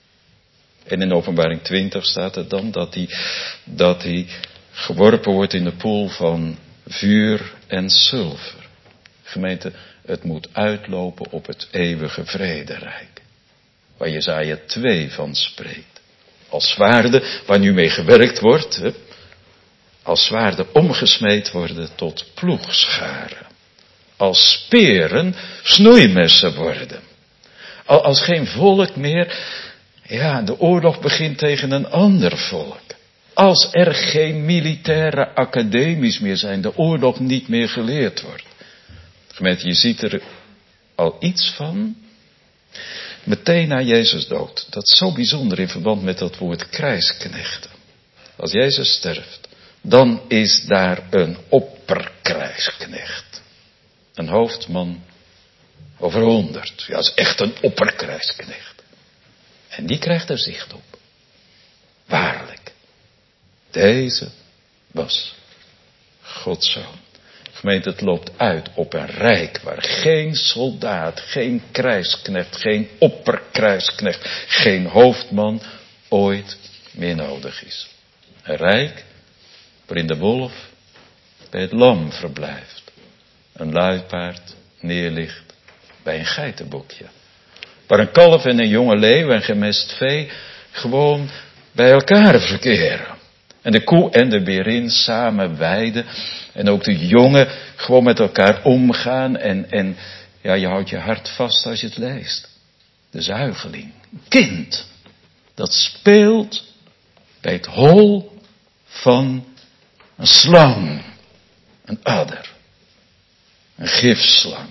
En in Openbaring twintig staat er dan dat hij, dat hij geworpen wordt in de poel van vuur en zilver. Gemeente, het moet uitlopen op het eeuwige vrederijk. Waar Jesaja twee van spreekt. Als zwaarden waar nu mee gewerkt wordt. Hè, als zwaarden omgesmeed worden tot ploegscharen. Als speren snoeimessen worden. Als geen volk meer, ja, de oorlog begint tegen een ander volk. Als er geen militaire academies meer zijn, de oorlog niet meer geleerd wordt. Gemeente, je ziet er al iets van. Meteen na Jezus dood. Dat is zo bijzonder in verband met dat woord krijgsknechten. Als Jezus sterft, dan is daar een opperkrijgsknecht. Een hoofdman over honderd. Ja, dat is echt een opperkrijgsknecht. En die krijgt er zicht op. Waarlijk. Deze was Gods zoon. Gemeente, het loopt uit op een rijk waar geen soldaat, geen krijgsknecht, geen opperkrijgsknecht, geen hoofdman ooit meer nodig is. Een rijk waarin de wolf bij het lam verblijft. Een luipaard neerligt bij een geitenbokje. Waar een kalf en een jonge leeuw en gemest vee gewoon bij elkaar verkeren. En de koe en de berin samen weiden. En ook de jongen gewoon met elkaar omgaan. En, en ja, je houdt je hart vast als je het leest. De zuigeling, kind, dat speelt bij het hol van een slang. Een adder. Een gifslang.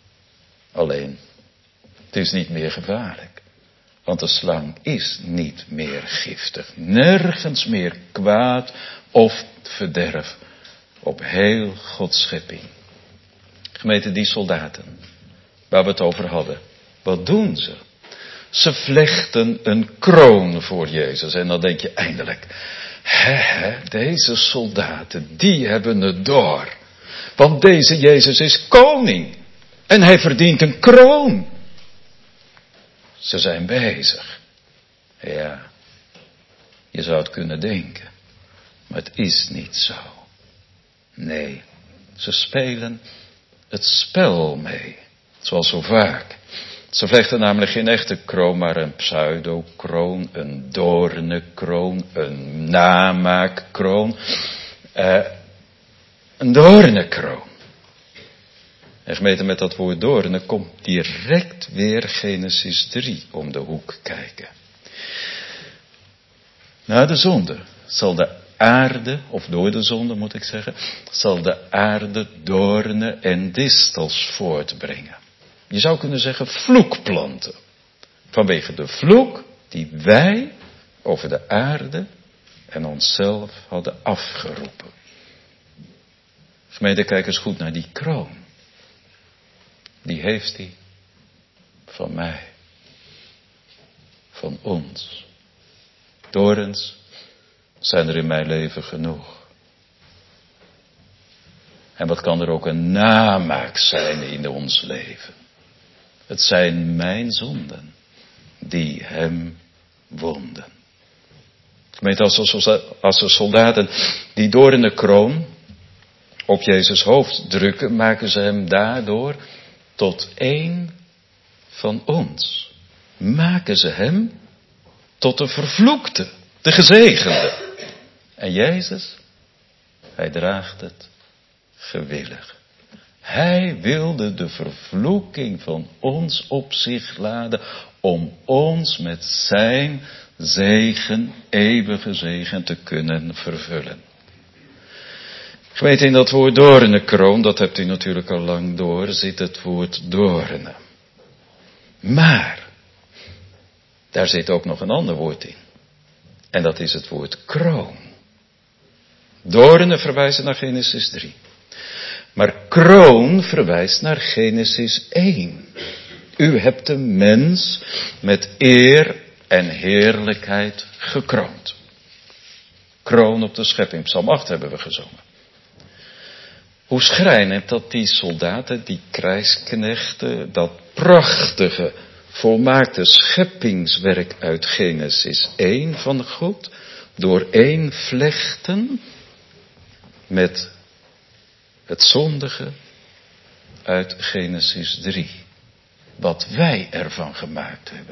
Alleen, het is niet meer gevaarlijk. Want de slang is niet meer giftig. Nergens meer kwaad of verderf op heel Gods schepping. Gemeente, die soldaten waar we het over hadden. Wat doen ze? Ze vlechten een kroon voor Jezus. En dan denk je eindelijk, hè, hè, deze soldaten, die hebben het door. Want deze Jezus is koning. En hij verdient een kroon. Ze zijn bezig. Ja, je zou het kunnen denken. Maar het is niet zo. Nee, ze spelen het spel mee. Zoals zo vaak. Ze vlechten namelijk geen echte kroon, maar een pseudokroon, een doornenkroon, een namaakkroon. Uh, een doornenkroon. En gemeten met dat woord doornen komt direct weer Genesis drie om de hoek kijken. Na de zonde zal de aarde, of door de zonde moet ik zeggen, zal de aarde doornen en distels voortbrengen. Je zou kunnen zeggen vloekplanten. Vanwege de vloek die wij over de aarde en onszelf hadden afgeroepen. Gemeente, kijk eens goed naar die kroon. Die heeft hij van mij. Van ons. Dorens zijn er in mijn leven genoeg. En wat kan er ook een namaak zijn in ons leven? Het zijn mijn zonden die hem wonden. Gemeente, als de soldaten die door in de kroon op Jezus hoofd drukken, maken ze hem daardoor tot één van ons. Maken ze hem tot de vervloekte, de gezegende. En Jezus, Hij draagt het gewillig. Hij wilde de vervloeking van ons op zich laden om ons met zijn zegen, eeuwige zegen te kunnen vervullen. Gemeente, in dat woord doornenkroon, dat hebt u natuurlijk al lang door, zit het woord doornen. Maar, daar zit ook nog een ander woord in. En dat is het woord kroon. Doornen verwijzen naar Genesis drie. Maar kroon verwijst naar Genesis één. U hebt de mens met eer en heerlijkheid gekroond. Kroon op de schepping. Psalm acht hebben we gezongen. Hoe schrijnend dat die soldaten, die krijgsknechten, dat prachtige, volmaakte scheppingswerk uit Genesis één van God, dooreen vlechten met het zondige uit Genesis drie. Wat wij ervan gemaakt hebben.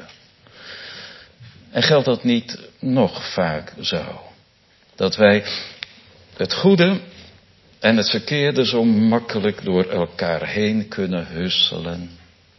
En geldt dat niet nog vaak zo? Dat wij het goede en het verkeerde zo makkelijk door elkaar heen kunnen husselen.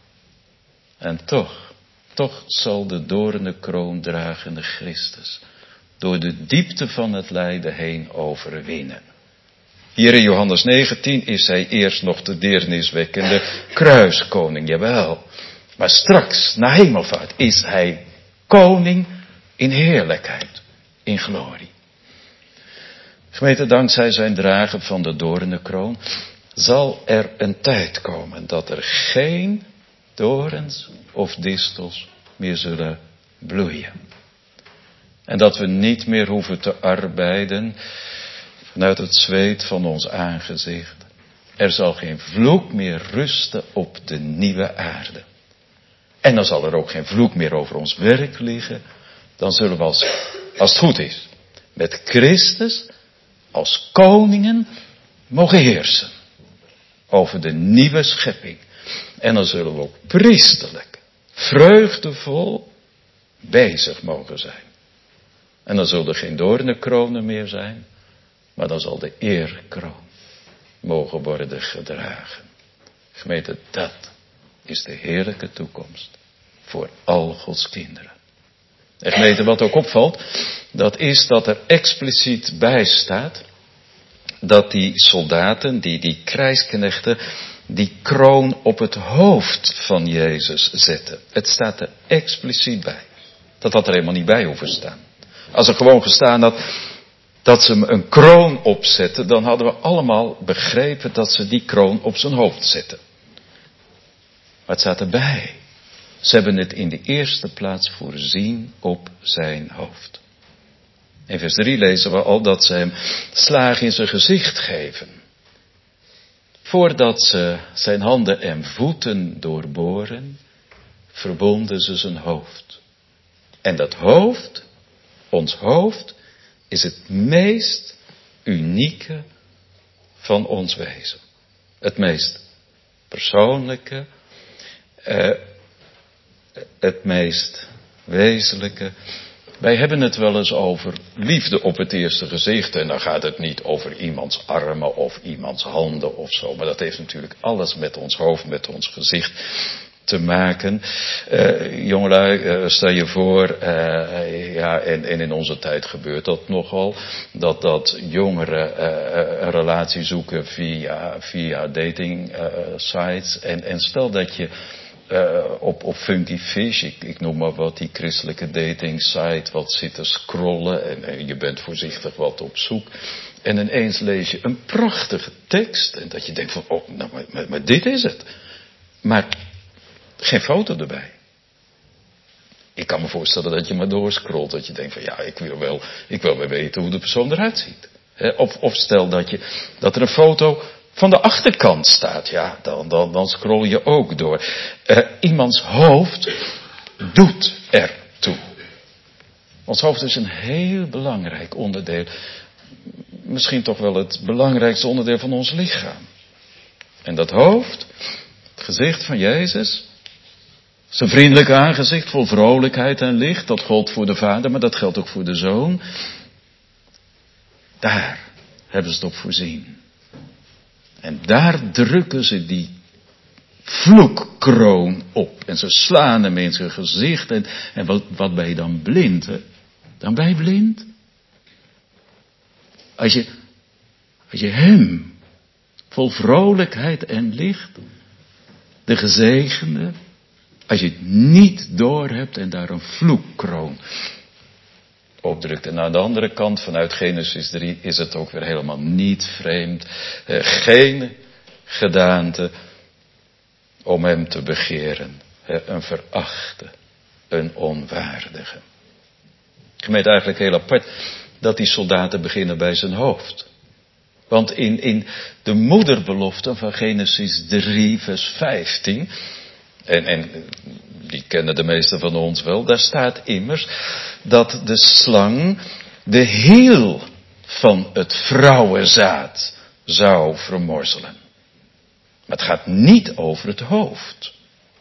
En toch, toch zal de doornenkroon dragende Christus door de diepte van het lijden heen overwinnen. Hier in Johannes negentien is hij eerst nog de deerniswekkende kruiskoning, jawel. Maar straks, na hemelvaart, is hij koning in heerlijkheid, in glorie. Gemeente, dankzij zijn dragen van de doornenkroon zal er een tijd komen dat er geen dorens of distels meer zullen bloeien. En dat we niet meer hoeven te arbeiden vanuit het zweet van ons aangezicht. Er zal geen vloek meer rusten op de nieuwe aarde. En dan zal er ook geen vloek meer over ons werk liggen. Dan zullen we als, als het goed is, met Christus als koningen mogen heersen over de nieuwe schepping. En dan zullen we ook priesterlijk, vreugdevol bezig mogen zijn. En dan zullen er geen doornenkronen meer zijn, maar dan zal de eerkroon mogen worden gedragen. Gemeente, dat is de heerlijke toekomst voor al Gods kinderen. En gemeente, wat ook opvalt, dat is dat er expliciet bij staat dat die soldaten, die, die krijgsknechten, die kroon op het hoofd van Jezus zetten. Het staat er expliciet bij. Dat had er helemaal niet bij hoeven staan. Als er gewoon gestaan had dat ze hem een kroon opzetten, dan hadden we allemaal begrepen dat ze die kroon op zijn hoofd zetten. Maar het staat erbij. Ze hebben het in de eerste plaats voorzien op zijn hoofd. In vers drie lezen we al dat ze hem slagen in zijn gezicht geven. Voordat ze zijn handen en voeten doorboren, verbonden ze zijn hoofd. En dat hoofd, ons hoofd, is het meest unieke van ons wezen. Het meest persoonlijke, eh, het meest wezenlijke. Wij hebben het wel eens over liefde op het eerste gezicht. En dan gaat het niet over iemands armen of iemands handen of zo. Maar dat heeft natuurlijk alles met ons hoofd, met ons gezicht te maken. Uh, jongelui, uh, stel je voor, uh, ja, en, en in onze tijd gebeurt dat nogal, dat, dat jongeren uh, een relatie zoeken via, via dating uh, sites. En, en stel dat je Uh, op, op Funky Fish, ik, ik noem maar wat, die christelijke dating site, wat zit te scrollen en, en je bent voorzichtig wat op zoek. En ineens lees je een prachtige tekst en dat je denkt van, oh, nou, maar, maar, maar dit is het. Maar geen foto erbij. Ik kan me voorstellen dat je maar doorscrollt, dat je denkt van, ja, ik wil wel, ik wil wel weten hoe de persoon eruit ziet. He, of, of stel dat je, dat er een foto van de achterkant staat, ja, dan, dan, dan scroll je ook door. Uh, iemands hoofd doet ertoe. Ons hoofd is een heel belangrijk onderdeel. Misschien toch wel het belangrijkste onderdeel van ons lichaam. En dat hoofd, het gezicht van Jezus, zijn vriendelijke aangezicht vol vrolijkheid en licht, dat gold voor de Vader, maar dat geldt ook voor de Zoon. Daar hebben ze het op voorzien. En daar drukken ze die vloekkroon op. En ze slaan hem in zijn gezicht. En, en wat, wat ben je dan blind, hè? Dan ben je blind. Als je, als je hem, vol vrolijkheid en licht, de gezegende, als je het niet doorhebt en daar een vloekkroon opdrukt. En aan de andere kant, vanuit Genesis drie, is het ook weer helemaal niet vreemd. Eh, geen gedaante om hem te begeren. Eh, een verachte, een onwaardige. Gemeente, eigenlijk heel apart dat die soldaten beginnen bij zijn hoofd. Want in, in de moederbelofte van Genesis drie, vers vijftien... En, en die kennen de meesten van ons wel. Daar staat immers dat de slang de hiel van het vrouwenzaad zou vermorzelen. Maar het gaat niet over het hoofd.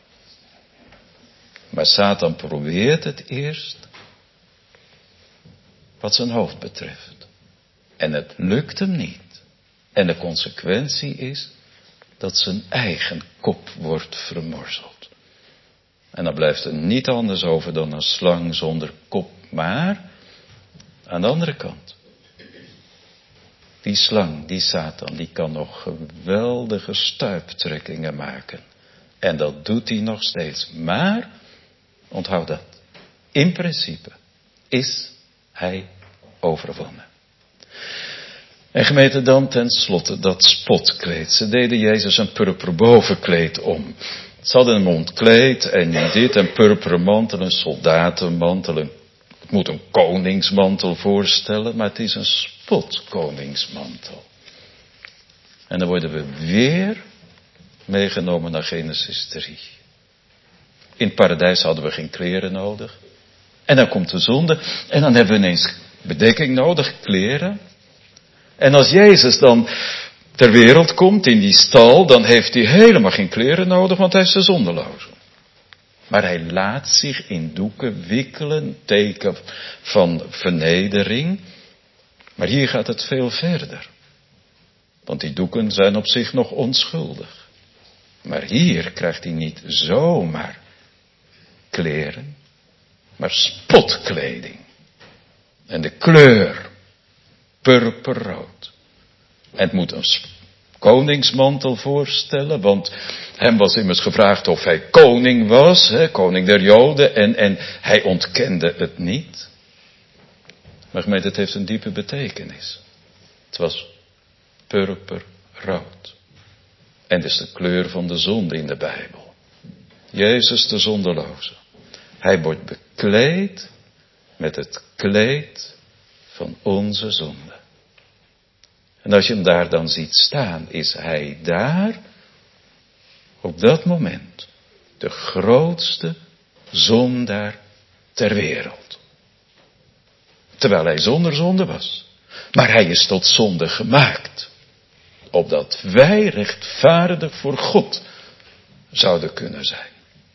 Maar Satan probeert het eerst wat zijn hoofd betreft. En het lukt hem niet. En de consequentie is dat zijn eigen kop wordt vermorzeld. En dan blijft er niet anders over dan een slang zonder kop. Maar, aan de andere kant, die slang, die Satan, die kan nog geweldige stuiptrekkingen maken. En dat doet hij nog steeds. Maar, onthoud dat, in principe is hij overwonnen. En gemeente, dan tenslotte dat spotkleed. Ze deden Jezus een purper bovenkleed om. Ze hadden hem ontkleed en in dit een purperen mantel, een soldatenmantel. Een, het moet een koningsmantel voorstellen, maar het is een spotkoningsmantel. En dan worden we weer meegenomen naar Genesis drie. In het paradijs hadden we geen kleren nodig. En dan komt de zonde en dan hebben we ineens bedekking nodig, kleren. En als Jezus dan ter wereld komt in die stal, dan heeft hij helemaal geen kleren nodig, want hij is de zondeloze. Maar hij laat zich in doeken wikkelen, teken van vernedering. Maar hier gaat het veel verder. Want die doeken zijn op zich nog onschuldig. Maar hier krijgt hij niet zomaar kleren, maar spotkleding. En de kleur purperrood. En het moet een koningsmantel voorstellen, want hem was immers gevraagd of hij koning was, hè, koning der Joden, en, en hij ontkende het niet. Maar gemeente, het heeft een diepe betekenis. Het was purperrood. En dat is de kleur van de zonde in de Bijbel. Jezus de zondeloze. Hij wordt bekleed met het kleed van onze zonde. En als je hem daar dan ziet staan, is hij daar op dat moment de grootste zondaar ter wereld. Terwijl hij zonder zonde was. Maar hij is tot zonde gemaakt. Opdat wij rechtvaardig voor God zouden kunnen zijn.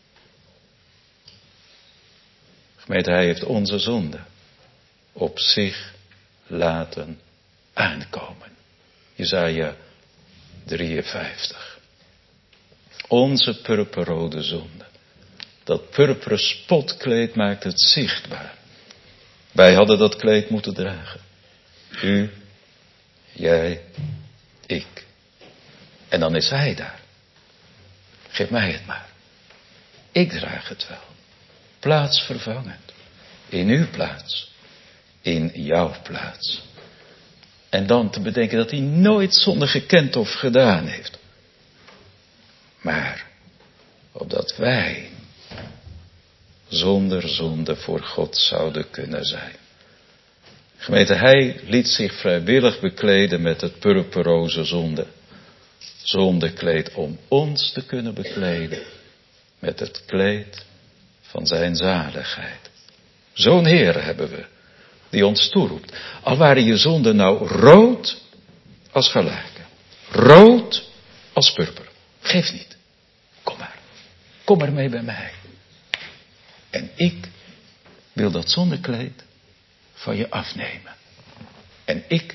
Gemeente, hij heeft onze zonde op zich laten aankomen. Jesaja drieënvijftig. Onze purperrode zonde. Dat purperen spotkleed maakt het zichtbaar. Wij hadden dat kleed moeten dragen. U, jij, ik. En dan is hij daar. Geef mij het maar. Ik draag het wel. Plaatsvervangend. In uw plaats. In jouw plaats. En dan te bedenken dat hij nooit zonde gekend of gedaan heeft. Maar, opdat wij zonder zonde voor God zouden kunnen zijn. Gemeente, hij liet zich vrijwillig bekleden met het purperroze zonde. Zondekleed om ons te kunnen bekleden met het kleed van zijn zaligheid. Zo'n Heer hebben we, die ons toeroept. Al waren je zonden nou rood als scharlaken, rood als purper. Geef niet. Kom maar. Kom maar mee bij mij. En ik wil dat zondekleed van je afnemen. En ik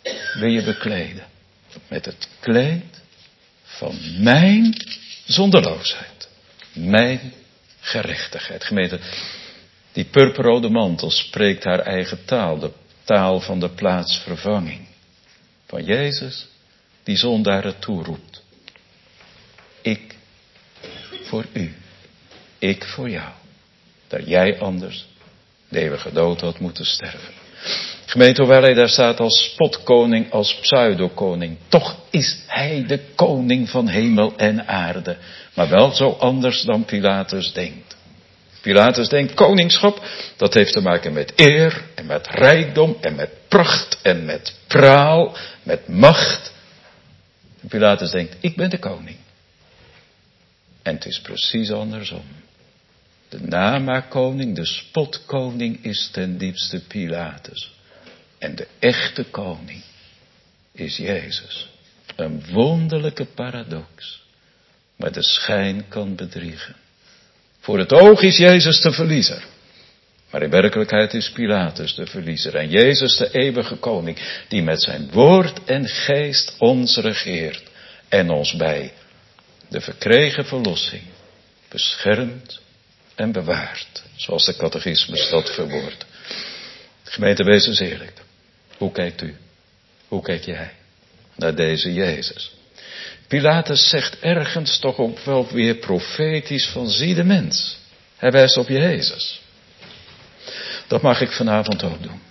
wil je bekleden met het kleed van mijn zonderloosheid. Mijn gerechtigheid. Gemeente, die purperrode mantel spreekt haar eigen taal. De taal van de plaatsvervanging. Van Jezus die zondaren toeroept. Ik voor u. Ik voor jou. Dat jij anders de eeuwige dood had moeten sterven. Gemeente, hoewel hij daar staat als spotkoning, als pseudokoning, toch is hij de koning van hemel en aarde. Maar wel zo anders dan Pilatus denkt. Pilatus denkt, koningschap, dat heeft te maken met eer en met rijkdom en met pracht en met praal, met macht. En Pilatus denkt, ik ben de koning. En het is precies andersom. De namaakkoning, de spotkoning is ten diepste Pilatus. En de echte koning is Jezus. Een wonderlijke paradox. Maar de schijn kan bedriegen. Voor het oog is Jezus de verliezer. Maar in werkelijkheid is Pilatus de verliezer. En Jezus de eeuwige koning. Die met zijn woord en geest ons regeert. En ons bij de verkregen verlossing beschermt en bewaart. Zoals de catechismus dat verwoordt. Gemeente, wees eens eerlijk. Hoe kijkt u? Hoe kijk jij naar deze Jezus? Pilatus zegt ergens toch ook wel weer profetisch van zie de mens. Hij wijst op Jezus. Dat mag ik vanavond ook doen.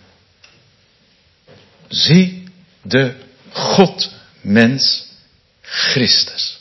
Zie de God, mens, Christus.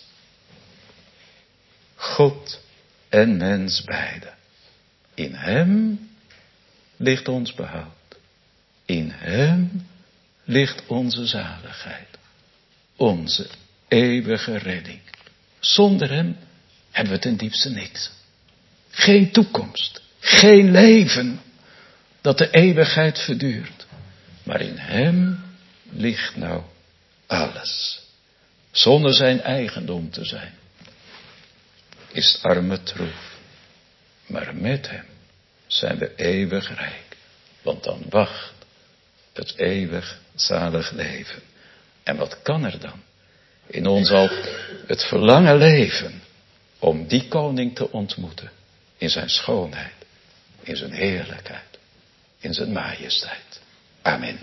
God en mens beide. In hem ligt ons behoud. In hem ligt onze zaligheid. Onze eeuwige redding. Zonder hem hebben we ten diepste niks. Geen toekomst. Geen leven dat de eeuwigheid verduurt. Maar in hem ligt nou alles. Zonder zijn eigendom te zijn. Is het arme troef. Maar met hem zijn we eeuwig rijk. Want dan wacht het eeuwig zalig leven. En wat kan er dan? In ons al het verlangen leven. Om die koning te ontmoeten. In zijn schoonheid. In zijn heerlijkheid. In zijn majesteit. Amen.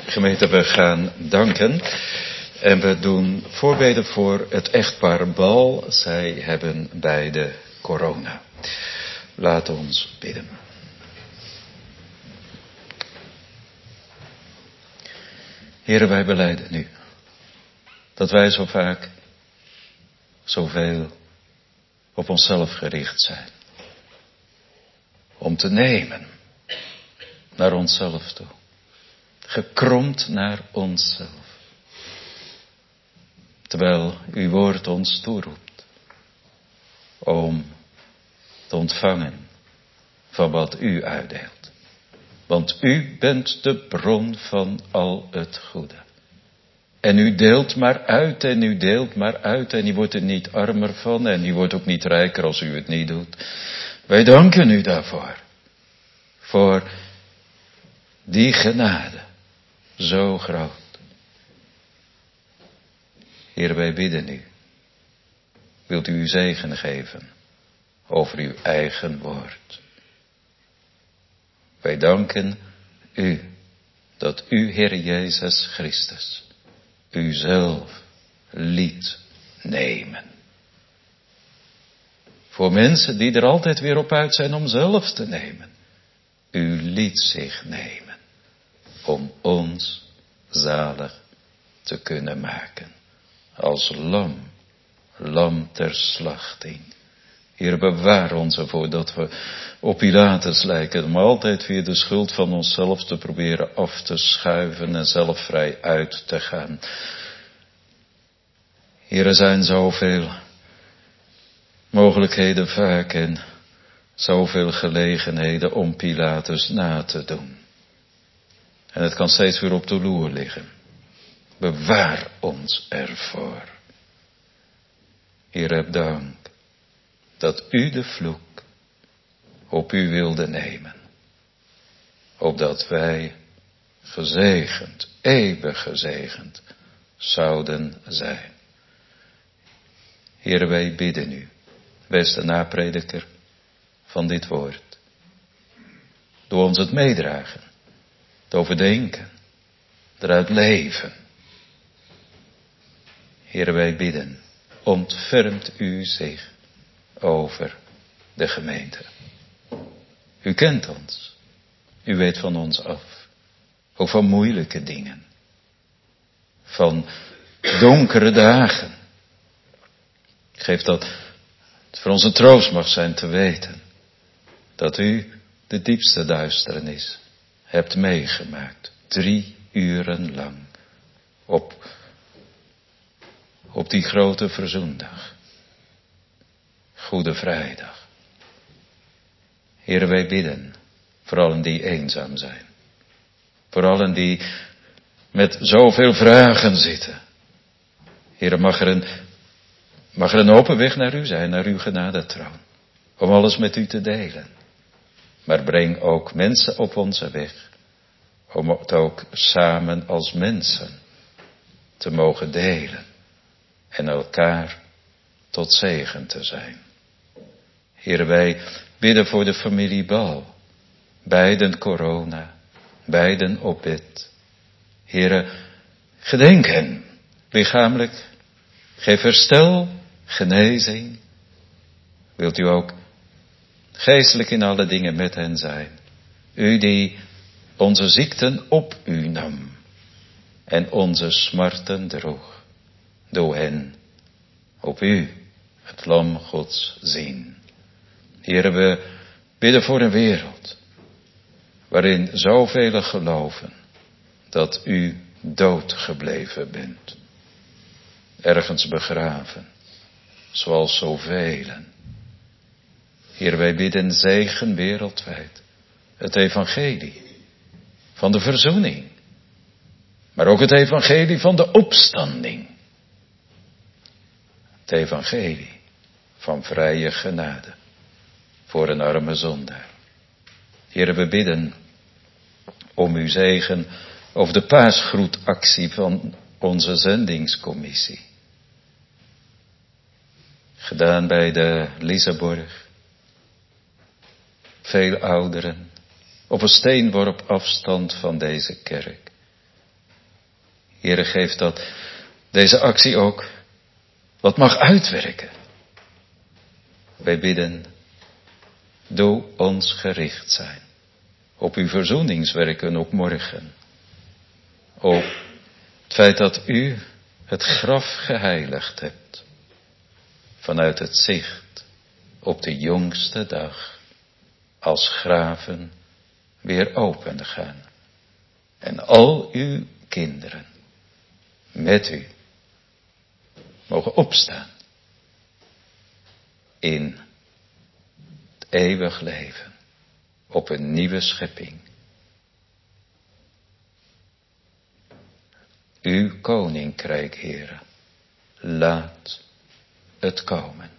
Gemeente, we gaan danken en we doen voorbeden voor het echtpaar Bal. Zij hebben beide corona. Laat ons bidden. Heren, wij belijden nu dat wij zo vaak zoveel op onszelf gericht zijn. Om te nemen naar onszelf toe. Gekromd naar onszelf. Terwijl uw woord ons toeroept. Om te ontvangen van wat u uitdeelt. Want u bent de bron van al het goede. En u deelt maar uit en u deelt maar uit en u wordt er niet armer van en u wordt ook niet rijker als u het niet doet. Wij danken u daarvoor. Voor die genade. Zo groot. Heer, wij bidden u. Wilt u uw zegen geven over uw eigen woord. Wij danken u dat u, Heer Jezus Christus, uzelf liet nemen. Voor mensen die er altijd weer op uit zijn om zelf te nemen. U liet zich nemen om ons zalig te kunnen maken. Als lam, lam ter slachting. Heer, bewaar ons ervoor dat we op Pilatus lijken. Om altijd weer de schuld van onszelf te proberen af te schuiven en zelf vrij uit te gaan. Heer, er zijn zoveel mogelijkheden vaak en zoveel gelegenheden om Pilatus na te doen. En het kan steeds weer op de loer liggen. Bewaar ons ervoor. Heer, heb dank dat u de vloek op u wilde nemen. Opdat wij gezegend, eeuwig gezegend zouden zijn. Heer, wij bidden u, wees de naprediker van dit woord. Doe ons het meedragen, het overdenken, eruit leven. Heer, wij bidden, ontfermt u zich over de gemeente. U kent ons. U weet van ons af. Ook van moeilijke dingen. Van donkere dagen. Geef dat het voor ons een troost mag zijn te weten. Dat u de diepste duisternis hebt meegemaakt. Drie uren lang. Op, op die grote verzoendag. Goede Vrijdag. Heer, wij bidden voor allen die eenzaam zijn. Voor allen die met zoveel vragen zitten. Heer, mag er een, mag er een open weg naar u zijn, naar uw genadetroon. Om alles met u te delen. Maar breng ook mensen op onze weg. Om het ook samen als mensen te mogen delen. En elkaar tot zegen te zijn. Heer, wij bidden voor de familie Bal. Beiden corona. Beiden op bed. Heer, gedenk hen. Lichamelijk. Geef herstel. Genezing. Wilt u ook geestelijk in alle dingen met hen zijn. U die onze ziekten op u nam. En onze smarten droeg. Doe hen op u, het lam Gods, zien. Heere, we bidden voor een wereld waarin zoveel geloven dat u dood gebleven bent. Ergens begraven, zoals zoveel. Heer, wij bidden zegen wereldwijd. Het evangelie van de verzoening. Maar ook het evangelie van de opstanding. Het evangelie van vrije genade. Voor een arme zondaar. Heer, we bidden om uw zegen over de paasgroetactie van onze zendingscommissie. Gedaan bij de Liseborg. Veel ouderen. Op een steenworp afstand van deze kerk. Heere, geef dat deze actie ook wat mag uitwerken. Wij bidden, doe ons gericht zijn op uw verzoeningswerken ook morgen. Op het feit dat u het graf geheiligd hebt vanuit het zicht op de jongste dag als graven weer open gaan. En al uw kinderen met u mogen opstaan in het eeuwig leven op een nieuwe schepping. Uw koninkrijk, Heere, laat het komen.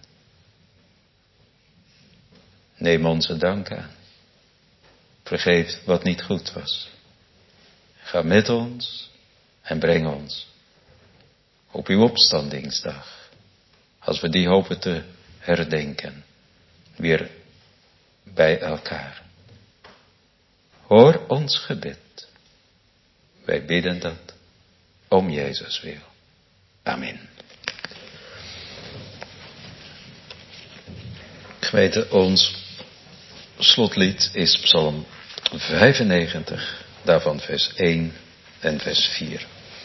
Neem onze dank aan. Vergeef wat niet goed was. Ga met ons en breng ons op uw opstandingsdag, als we die hopen te herdenken, weer bij elkaar. Hoor ons gebed. Wij bidden dat om Jezus wil. Amen. Gemeente, ons slotlied is Psalm vijfennegentig, daarvan vers één en vers vier.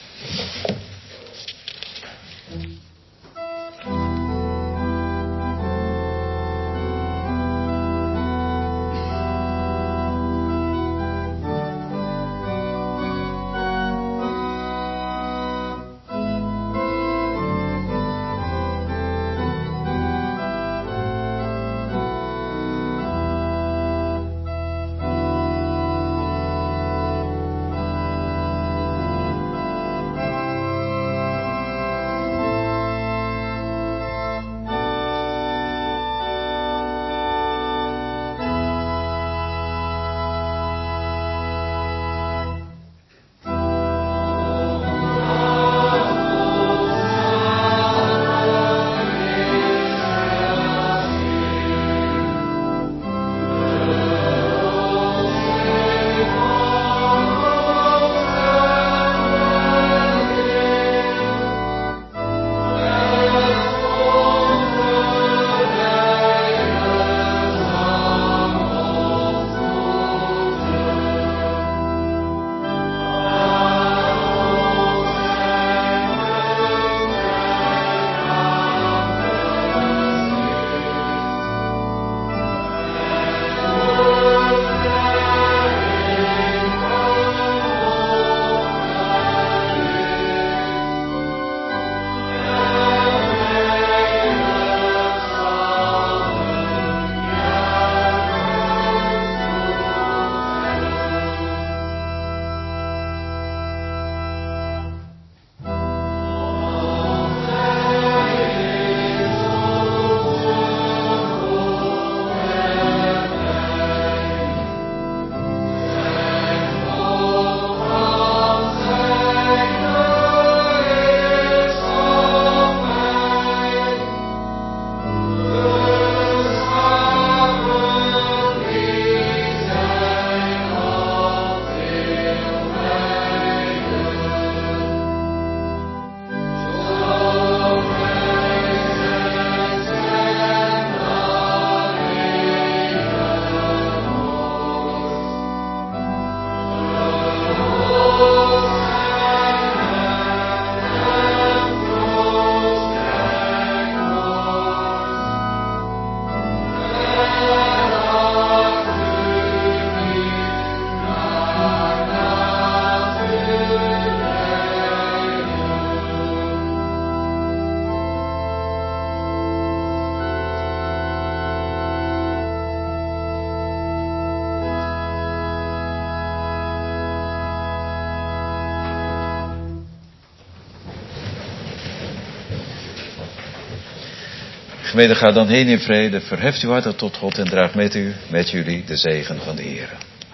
Gemeente, ga dan heen in vrede, verheft uw harten tot God en draag met u, met jullie, de zegen van de Heer.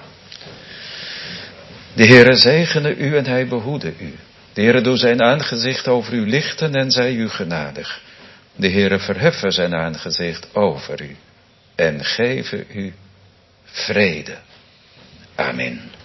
De Heere zegene u en hij behoede u. De Heere doe zijn aangezicht over u lichten en zij u genadig. De Heere verheffe zijn aangezicht over u en geven u vrede. Amen.